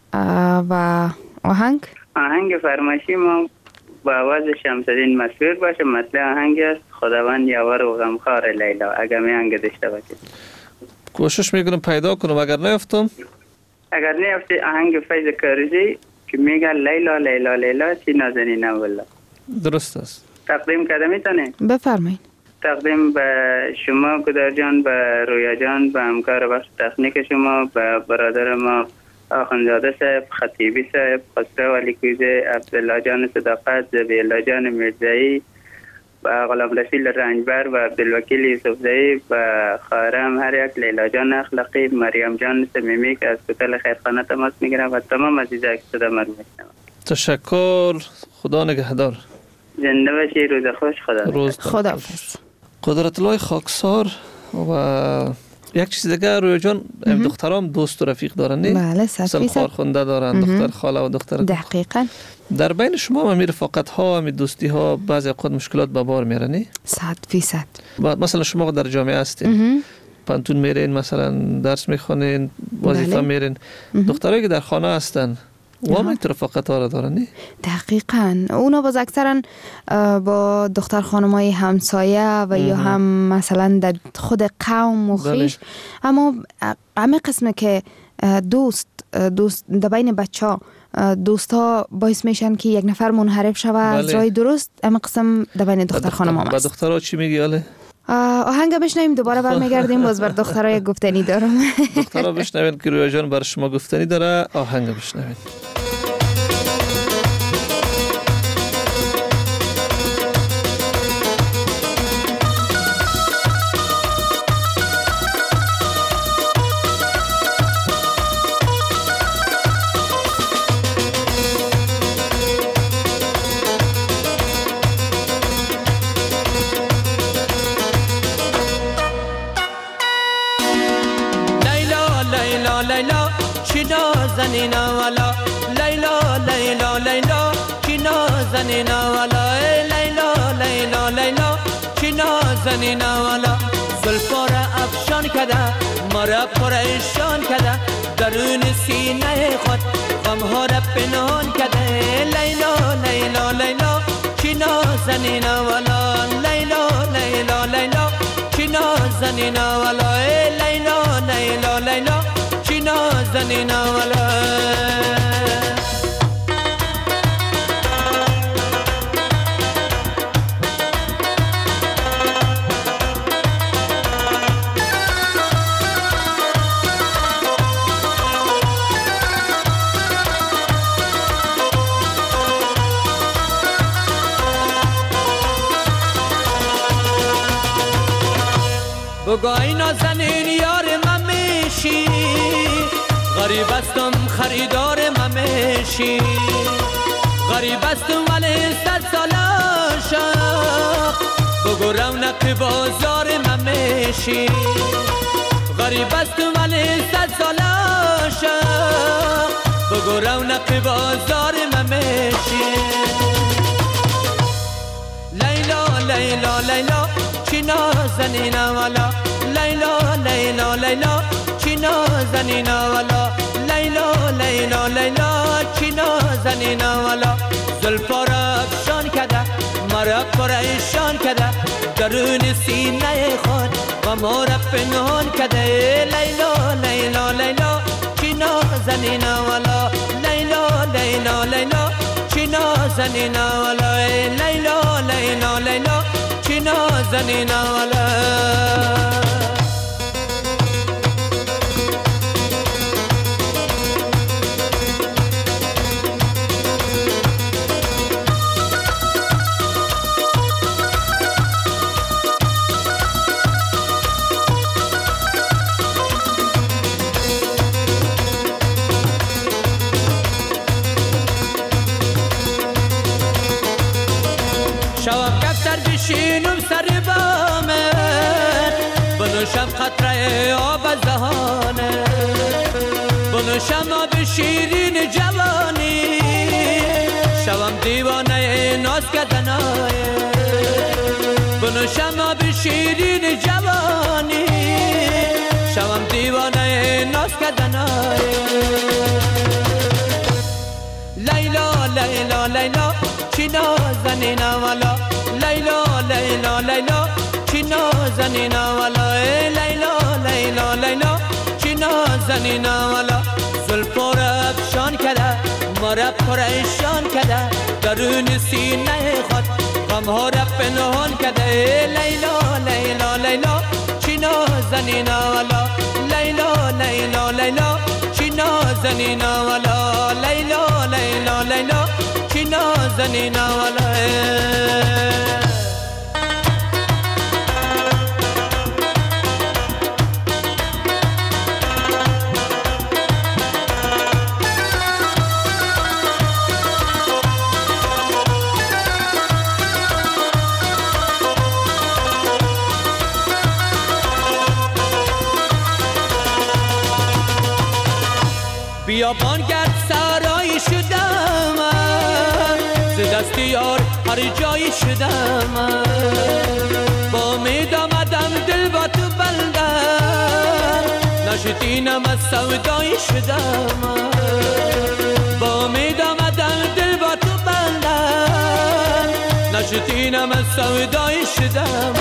و آهنگ آهنگ فرمایشی ما با آواز شمس‌الدین مسعود باشه. مطلع آهنگ است خداوند یاور و غمخوار لیلا. اگر می آهنگ داشته باشید کوشش میکنم پیدا کنم. اگر نیفتم اگر نیفتی آهنگ فیض کارزی که میگه لیلا لیلا لیلا چی نازنینه والله. درست است. تقدیم کرده میتونه؟ بفرمایید. تقدیم به شما گدر جان، به رویا جان، به همکار بخش تکنیک شما، به برادر ما آخوندزاده صاحب، خطیبی صاحب، خسرو علی کوزه، عبدالله جان صداقت، زبیالله جان مرزایی، و غلام رسیل رنجبر و عبدالوکیل یوسفزایی، و خواهرم هر یک، لیلا جان اخلاقی، مریم جان صمیمی که از کتل خیرخانه تماس میگیرم و تمام عزیزایی که صدا من میشنوند. تشکر. خدا نگهدار. زنده باشی. روز خوش. خدا روز خداحافظ. قدرت الله خاکسار. و یک چیز دیگه رویا جان، دخترام دوست و رفیق دارن نه؟ بله صد فیصد. خارخونده دارن، دختر خاله و دختر. دقیقاً. در بین شما هم رفاقت ها و دوستی ها بعضی اوقات مشکلات به بار میاره نه؟ صد فیصد. مثلا شما در جامعه هستین، پانتون میرین، مثلا درس میخونین، وظیفه میرین، دخترایی که در خانه هستن و هم رفاقت ها را دارن نه؟ دقیقاً. اونا باز اکثرا با دختر خانمای همسایه و یا هم مثلا در خود قوم و خیش. اما همه قسمه که دوست دوست در بین بچه ها دوست ها باعث میشن که یک نفر منحرف شوه از راه درست. اما قسم در بین دختر خانم هم است. با دختر ها چی میگی آله؟ آهنگ بشنویم دوباره برمیگردیم. باز بر دخترای گفتنی دارم. دخترها بشنوین که رویا جان بر شما گفتنی داره. آهنگ بشنوین. نازنینا والا لیلا لیلا لیلا کی نازنینا والا لیلا لیلا لیلا کی نازنینا والا زلفا را افشان کده مرا پریشان کده درون سینه خود غمها را پنهان کرده. لیلا لیلا لیلا چی نازنین والا، لیلا لیلا لیلا چی نازنین والا، لیلا لیلا لیلا چی نازنین والا. بگای نازنین یار من میشی، غریب استم خریدار من میشی. غریب استم ولی صد سال عاشق، بگو رونق بازار من میشی. غریب استم ولی صد سال عاشق، بگو رونق بازار من میشی. لیلا لیلا لیلا چی نازنین والا، لیلا لیلا لیلا چی نازنین والا، لیلا لیلا لیلا چی نازنین والا. زلفا را افشان کرده مرا پریشان کرده، درون سینه خود غمها را پنهان کرده. لیلا لیلا لیلا چی نازنین والا، لیلا لیلا لیلا چی نازنین والا، لیلا لیلا لیلا چی نازنین والا. شوام کفتر بشینم سر بامت، بنوشم قطره آب از دهانه، بنوشم آب شیرین جوانی، شوام دیوانه ناز کردنای. بنوشم آب شیرین جوانی، شوام دیوانه ناز کردنای. لیلا لیلا لیلا چی نازنین والا، لیلا لیلا لیلا چی نازنین والا، لیلا لیلا لیلا چی نازنین والا. زلفا را افشان کرده مرا پریشان کرده، درون سینه خود غمها را پنهان کرده. لیلا لیلا لیلا چی نازنین والا، لیلا لیلا لیلا چی نازنین والا، لیلا لیلا لیلا چی نازنین والا. بیابان گرد سرای شدم، ز دست یار هر جایی شدم. با امید آمدم دل با تو بندم، نشدینم از سودای شدم. با امید آمدم دل با تو بندم، نشدینم از سودای شدم.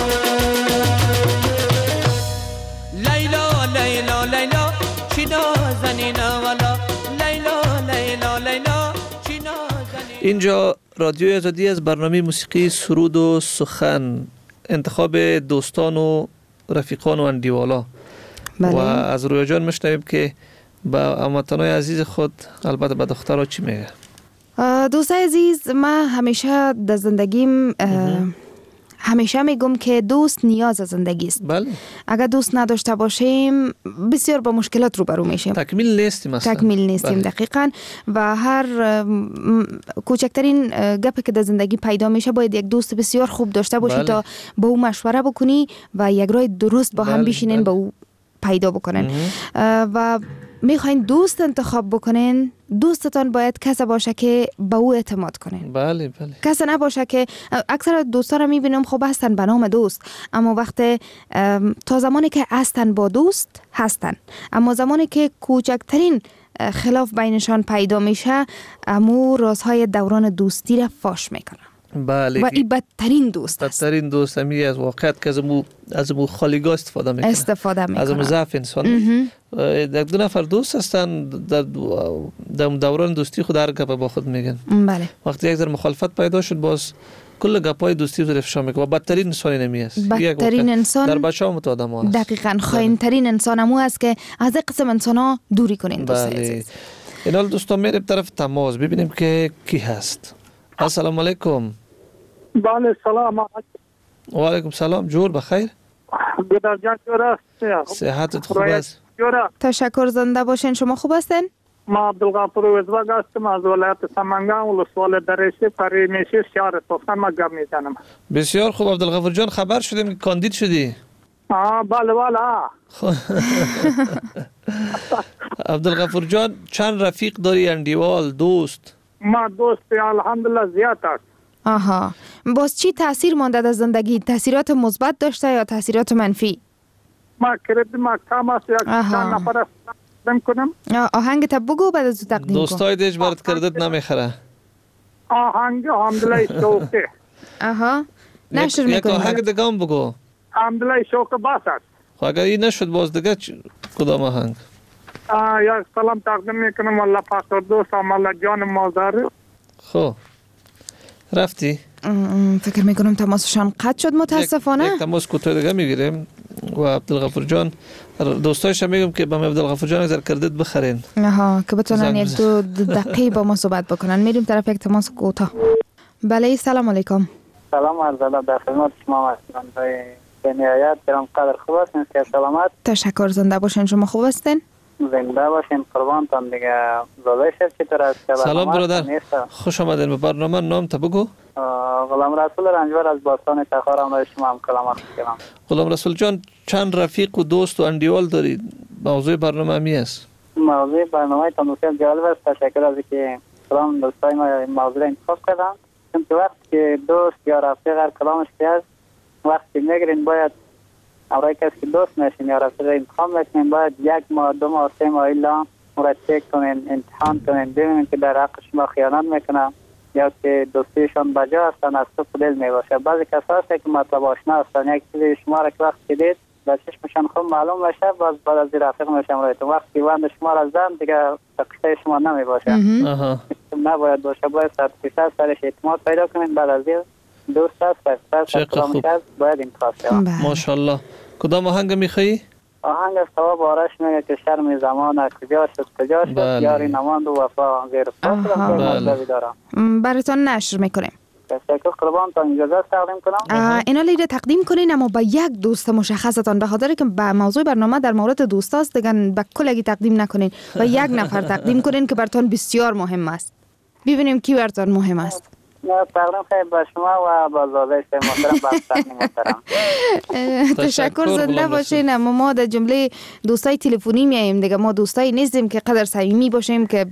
لیلا لیلا لیلا چی نازنین والا، لیلا لیلا لیلا چی نازنین. اینجا رادیو آزادی از برنامه موسیقی سرود و سخن، انتخاب دوستان و رفیقان و اندیوالا. بله. و از رویا جان میشنویم که با هموطنای عزیز خود، البته به دخترها چی میگه؟ دوستای عزیز، من همیشه در زندگیم همیشه میگم که دوست نیاز از زندگی است. بله. اگر دوست نداشته باشیم بسیار با مشکلات روبرو میشیم. تکمیل نیستیم اصلا. تکمیل نیستیم. بله. دقیقاً. و هر کوچکترین گپی که در زندگی پیدا میشه باید یک دوست بسیار خوب داشته باشی. بله. تا با او مشوره بکنی و یک راه درست با هم بله. بشینین. بله. با او پیدا بکنن. و میخواین دوست انتخاب بکنین، دوستتان باید کس باشه که به او اعتماد کنین. بله بله. کس نباشه که اکثر دوستا رو میبینم خب هستن به نام دوست، اما وقتی تا زمانی که هستن با دوست هستن، اما زمانی که کوچکترین خلاف بینشان پیدا میشه امو رازهای دوران دوستی را فاش میکنن. بله. و این بدترین دوست است. بدترین دوست همی از واقعیت که از مو از مو خالیگاه استفاده میکنه. استفاده میکنه. از مو ضعف انسان. یک دو نفر دوست هستن در در دوران دوستی خود هر گپ با خود میگن. بله. وقتی یک ذره مخالفت پیدا شد باز کل گپای دوستی رو افشا میکنه و بدترین انسانی نمی است. بدترین انسان در بچه‌ها مت آدم است. دقیقاً خائن‌ترین انسان همو است که از این قسم انسان‌ها دوری کنین دوستای عزیز. اینال دوستان میریم طرف تماس ببینیم که کی هست. السلام علیکم. بله سلام. و علیکم سلام. جور بخیر. بدر جان جور است. صحتت خوب است؟ تشکر، زنده باشین. شما خوب هستین؟ ما عبدالغفور وزبگ هستم از ولایت سمنگان ولسوال درشه پری میشه شهر توسن. ما گپ میزنم. بسیار خوب عبدالغفور جان، خبر شدیم که کاندید شدی. آه بله بله. عبدالغفور جان چند رفیق داری اندیوال دوست؟ ما دوست الحمدلله زیاد است. آها، باز چی تاثیر مانده در زندگی؟ تاثیرات مثبت داشته یا تاثیرات منفی؟ ما کرد ما کم است یک چند نفر است کنم. آهنگ تا بگو بعد از تقدیم کن. دوستای دیج برات کردت نمیخره. آهنگ الحمدلله شوقه. آها، نشر میکنم. یک آهنگ دیگه هم بگو. الحمدلله شوقه باس است. خب اگر این نشد باز دیگه کدام آهنگ؟ یک سلام تقدیم میکنم الله پاک دوست الله جان مادر. خب رفتی؟ فکر میکنم تماسشان قطع شد متاسفانه. یک تماس کوتاه دیگه میگیریم و عبدالغفور جان دوستایش میگم که با عبدالغفور جان اگر کردید بخرین. آها که بتونن یک دو دقیقه با ما صحبت بکنن. میریم طرف یک تماس کوتاه. بله سلام علیکم. سلام عرض ادب در خدمت شما هستم. به نهایت برام قدر خوب هستین که سلامت. تشکر، زنده باشین. شما خوب هستین؟ زنده باشین قربانتان دیگه. زاده شد چطور است؟ سلام برادر، خوش آمدین به برنامه. نام تا بگو. غلام رسول رنجبر از باستان تخارم را شما هم کلام کنم. غلام رسول جان چند رفیق و دوست و اندیوال دارید؟ موضوع برنامه می است. موضوع برنامه تان بسیار جالب است. تشکر از اینکه کلام دوستای ما موضوع انتخاب کردن. چون که وقتی که دوست یا رفیق هر کلامش است وقتی میگرین باید برای کسی که دوست نشین یا رفیق انتخاب میکنین باید یک ماه دو ماه سه ماه الا مرا چک کنین، امتحان کنین، ببینین که در حق شما خیانت میکنن یا که دوستیشان بجا هستن از تو دل میباشه. بعضی کسا هست که مطلب آشنا هستن یک چیزی شما را که وقتی دید در چشمشان خوب معلوم بشه باز بعد از رفیق میشم رایتون وقتی وند شما را زن دیگه تقصیر شما نمیباشه. نباید باشه، باید صد فیصد سرش اعتماد پیدا کنین. بعد از دوست است فقط کلامش است باید انتخاب شود. ماشاءالله. کدام آهنگ میخوایی؟ آهنگ از ثواب آرش میگه که شرم زمان کجا شد کجا شد بله. یاری نماند و وفا غیر فاصله دارم. براتون نشر میکنیم. تشکر قربانتان. اجازه تقدیم کنم؟ اینا لیده تقدیم کنین اما با یک دوست مشخصتان به خاطر که با موضوع برنامه در مورد دوست است دیگه به کلگی تقدیم نکنین و یک نفر تقدیم کنین که براتون بسیار مهم است. ببینیم کی براتون مهم است. تقدیم خیلی با شما و با زاده شما محترم بستنی محترم. تشکر، زنده باشین. اما ما در جمله دوستای تلفنی میاییم دیگه. ما دوستایی نیستیم که قدر صمیمی باشیم که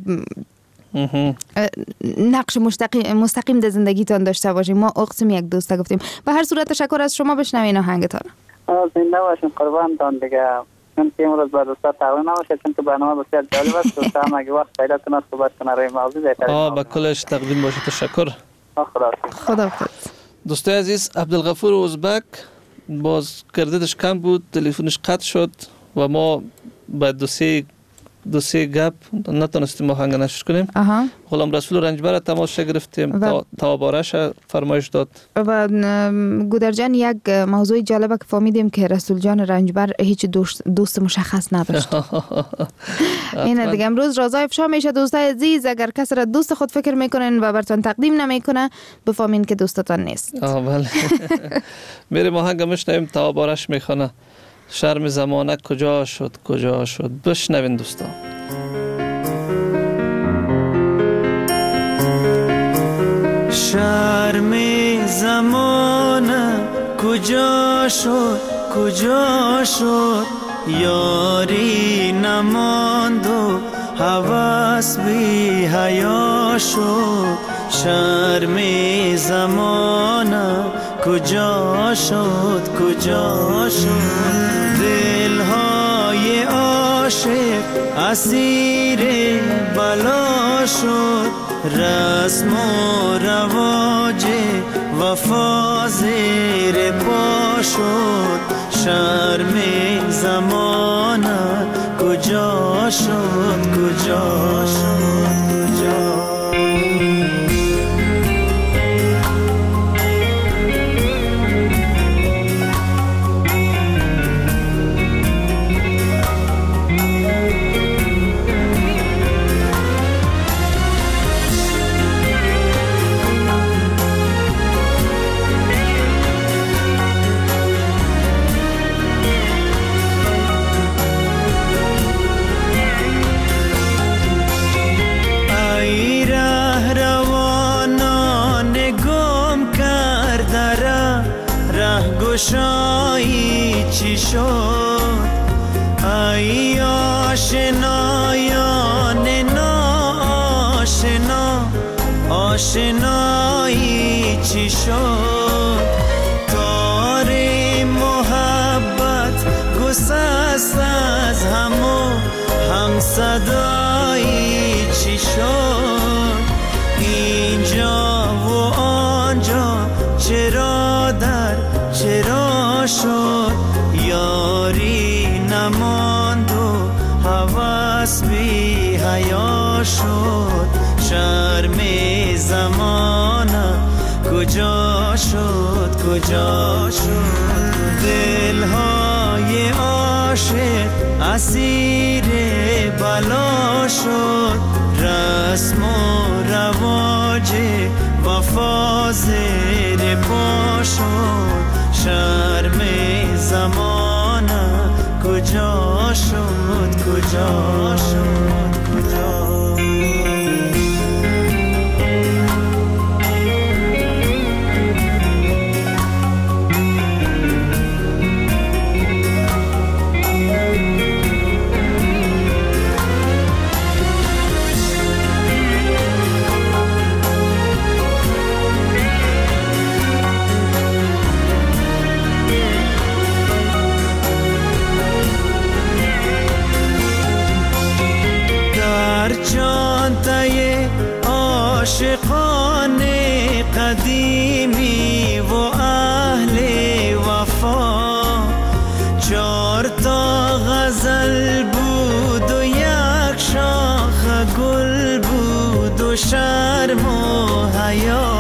نقش مستقیم مستقیم در زندگیتان داشته باشیم. ما اقسم یک دوستا گفتیم. به هر صورت تشکر از شما. بشنوین آهنگتان. زنده باشین قربانتان دیگه. چون که امروز با دوستا تقریبا نباشه چون که برنامه بسیار جالب است. دوستا هم اگه وقت پیدا کنه صحبت کنه روی موضوع بهتره. آه با کلش تقدیم باشه. تشکر. خدا خدا. دوستای عزیز، عبدالغفور ازبک باز کردش کم بود، تلفنش قطع شد و ما بعد دو سه دو سه گپ نتونستیم آهنگ نشر کنیم. آها. غلام رسول رنجبر تماس گرفتیم و توابارش فرمایش داد. و گودر جان یک موضوع جالبه که فهمیدیم که رسول جان رنجبر هیچ دوست, دوست مشخص نداشت. این دیگه امروز رازای افشا میشه. دوستای عزیز اگر کسی را دوست خود فکر میکنن و براتون تقدیم نمیکنه بفهمین که دوستتان نیست. آه بله. میریم آهنگ میشنویم. توابارش میخونه شرم زمانه کجا شد کجا شد. بشنوین دوستان. شرم زمانه کجا شد کجا شد یاری نماند و هوس بی حیا شد شرم زمانه کجا شد کجا شد دلهای عاشق اسیر بلا شد رسم و رواج وفا زیر پا شد شرم زمانه کجا شد کجا شد کجا گشایی چی شد ای آشنایان ناآشنا آشنایی چی شد تار محبت گسست از همو هم صدایی چی شد اینجا و آنجا چرا در چرا شد یاری نماند و هوس بی حیا شد شرم زمانه کجا شد کجا شد دلهای عاشق اسیر بلا شد رسم و رواج وفا زیر پا شد شرم زمانه کجا شد کجا شد کجا عاشقان قدیمی و اهل وفا چار تا غزل بود و یک شاخ گل بود و شرم و حیا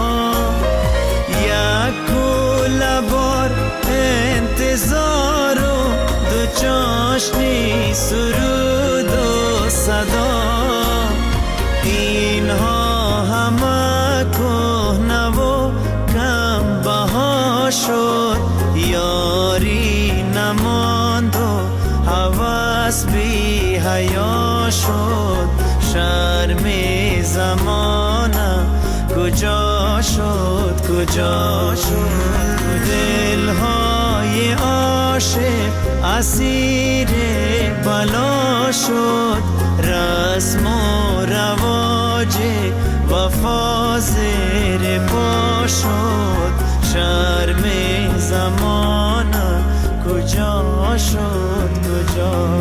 یک کوله بار انتظار و دو چاشنی سرود و صدا اینها همه کهنه و کم بها شد یاری نماند و هوس بی حیا شد شرم زمانه کجا شد کجا شد دلهای عاشق اسیر بلا شد رسم و رواج وفا زیر پا شد شرم زمانه کجا شد کجا.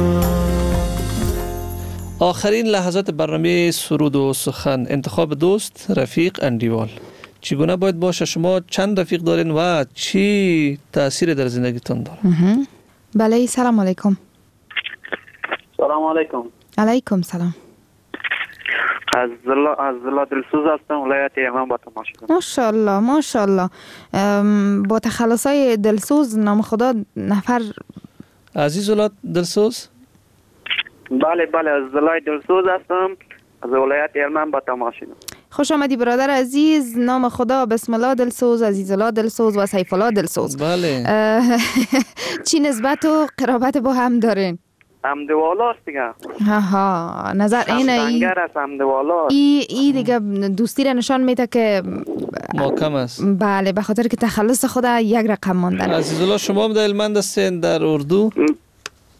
آخرین لحظات برنامه سرود و سخن، انتخاب دوست، رفیق، اندیوال چگونه باید باشه؟ شما چند رفیق دارین و چی تأثیر در زندگیتون داره؟ بله سلام علیکم. سلام علیکم. علیکم سلام. از الله از الله دلسوز هستم، ولایت یمن با تماشا. ماشاءالله ماشاءالله. با تخلصای دلسوز نام خدا نفر عزیز ولایت دلسوز. بله بله از الله دلسوز هستم، از ولایت یمن با تماشا. خوش آمدی برادر عزیز. نام خدا بسم الله دلسوز، عزیز الله دلسوز و سیف الله دلسوز. بله. چی نسبت و قرابت با هم دارین؟ همدوالا است دیگه. ها ها نظر اینه ای است همدوالا. ای ای دیگه دوستی را نشان میده که محکم است. بله به خاطر که تخلص خود یک رقم ماندن. عزیز الله شما هم در علمند هستین در اردو؟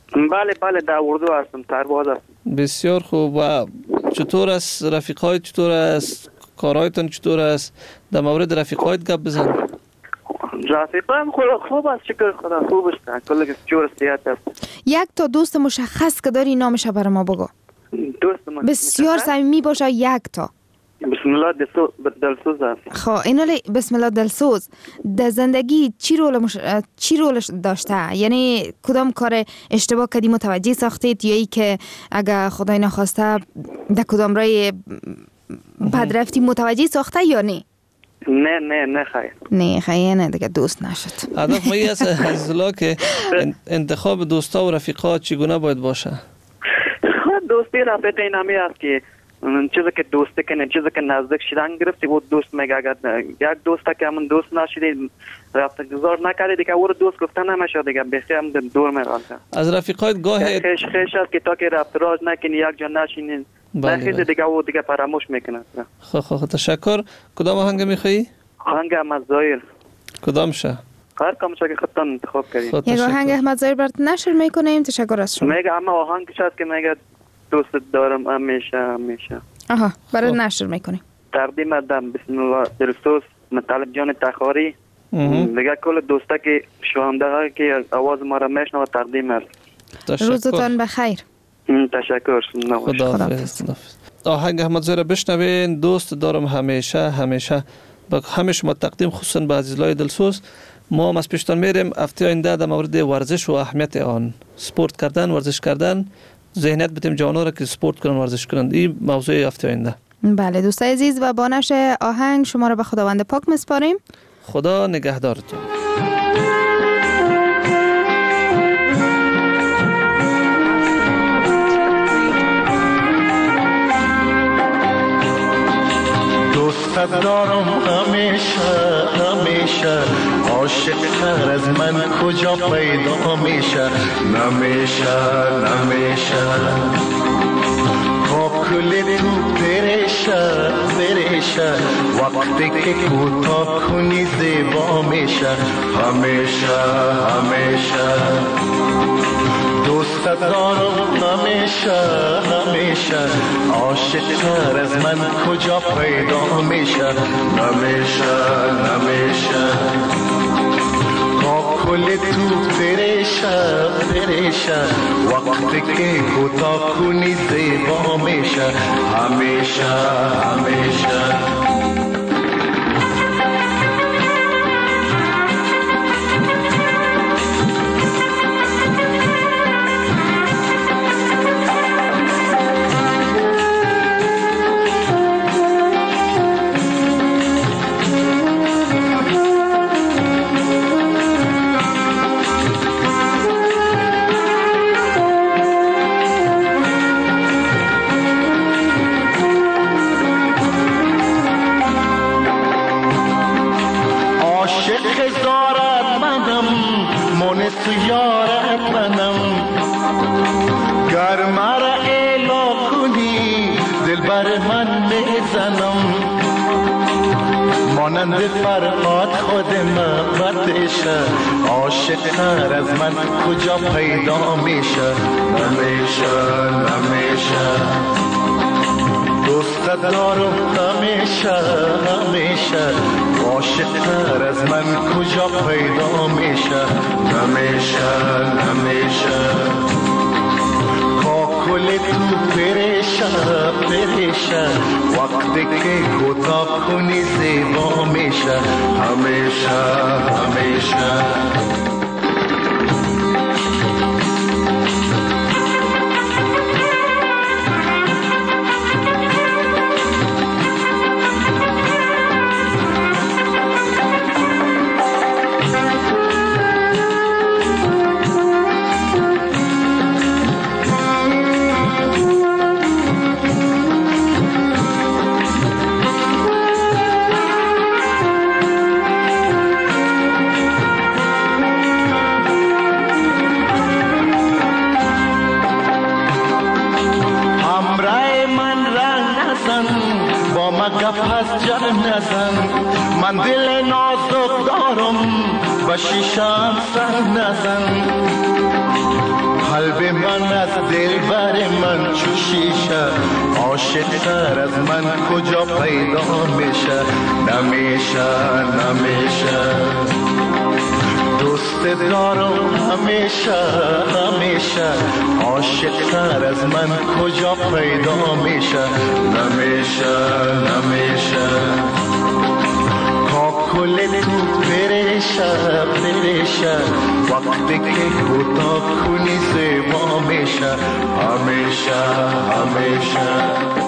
بله بله در اردو هستم، سرباز هستم. بسیار خوب. و چطور است رفیقای چطور است کارهایتان چطور است؟ در مورد رفیقایت گپ بزن. رفیقایم خوب خوب است، شکر خدا خوب است، کل جور صحت است. یک تا دوست مشخص که داری نامش برای ما بگو. دوست من بسیار صمیمی باشه. یک تا بسم الله دلسوز است. خب اینا بسم الله دلسوز در زندگی چی رول مش... چی رولش داشته؟ یعنی کدام کار اشتباه کردی متوجه ساختید، یا ای که اگه خدای نخواسته در کدام رای بد رفتی متوجه ساخته یا نه؟ نه نه نه خیر. نه خیر نه دیگه دوست نشد. هدف ما این است عزیزالله که انتخاب دوستا و رفیقا چگونه باید باشه؟ دوستی رفیق این همی است که چیزی که دوستی کنه، چیزی که نزدیک شدن گرفتی و دوست میگه. اگر یک دوست که همون دوست نشدی رفت گذار نکردی دیگه او رو دوست گفتن نمیشه دیگه، بخی هم دور میرانه. از رفیقایت گاه خیش خیش است که تا که رفت راز نکنی یک جا نشینی نخیزی دیگه او دیگه فراموش میکنه. خب خب تشکر. کدام آهنگ میخوایی؟ آهنگ احمد ظاهر. کدام شه؟ هر کامشه که خودتان انتخاب کردید. یک آهنگ احمد ظاهر برات نشر میکنیم. تشکر از شما. میگه اما آهنگش است که میگه دوست دارم همیشه همیشه. آها برای نشر میکنیم. تقدیم دم بسم الله دلسوز مطلب جان تخاری دیگه کل دوستا که شوانده ها که آواز ما را میشنوه تقدیم است. روزتان بخیر. تشکر. خداحافظ. آهنگ احمد ظاهر بشنوین. دوست دارم همیشه همیشه با همه شما تقدیم، خصوصا به عزیزای دلسوز. ما هم از پیشتان میریم هفته آینده در مورد ورزش و اهمیت آن، سپورت کردن، ورزش کردن، ذهنیت بدیم جوانا را که سپورت کنن، ورزش کنن. این موضوع هفته آینده. بله دوستای عزیز، و با نشر آهنگ شما را به خداوند پاک میسپاریم. خدا نگهدارتون. دوست دارم همیشه همیشه، عاشق تر از من کجا پیدا میشه؟ نمیشه نمیشه با کل تو برشه برشه، وقتی که کوتاه کنی زیبا میشه. همیشه همیشه دوست دارم همیشه همیشه، عاشق تر از من کجا پیدا میشه؟ نمیشه نمیشه با کل تو برشه برشه، وقتی که کوتاه کنی زیبا میشه. همیشه همیشه یارت منم، گر مرا اعلا کنی دل بر من میزنم. مانند فرهاد خود محبتشه، عاشق تر از من کجا پیدا میشه؟ نمیشه نمیشه دوست دارم همیشه همیشه، عاشق تر از من کجا پیدا میشه؟ نمیشه نمیشه با کل تو پریشه پریشه، وقتی که کوتاه کنی زیبا میشه. همیشه همیشه با ما گپ از جر نزن من دل نازک دارم با شیشم سر نزن قلب من از دل بر من چو شیشه عاشق تر از من کجا پیدا میشه نمیشه نمیشه دوست دارم همیشه همیشه عاشق تر از من کجا پیدا میشه نمیشه نمیشه کاکل تو پریشه پریشه وقتی که کوتاه کنی زیبا میشه همیشه همیشه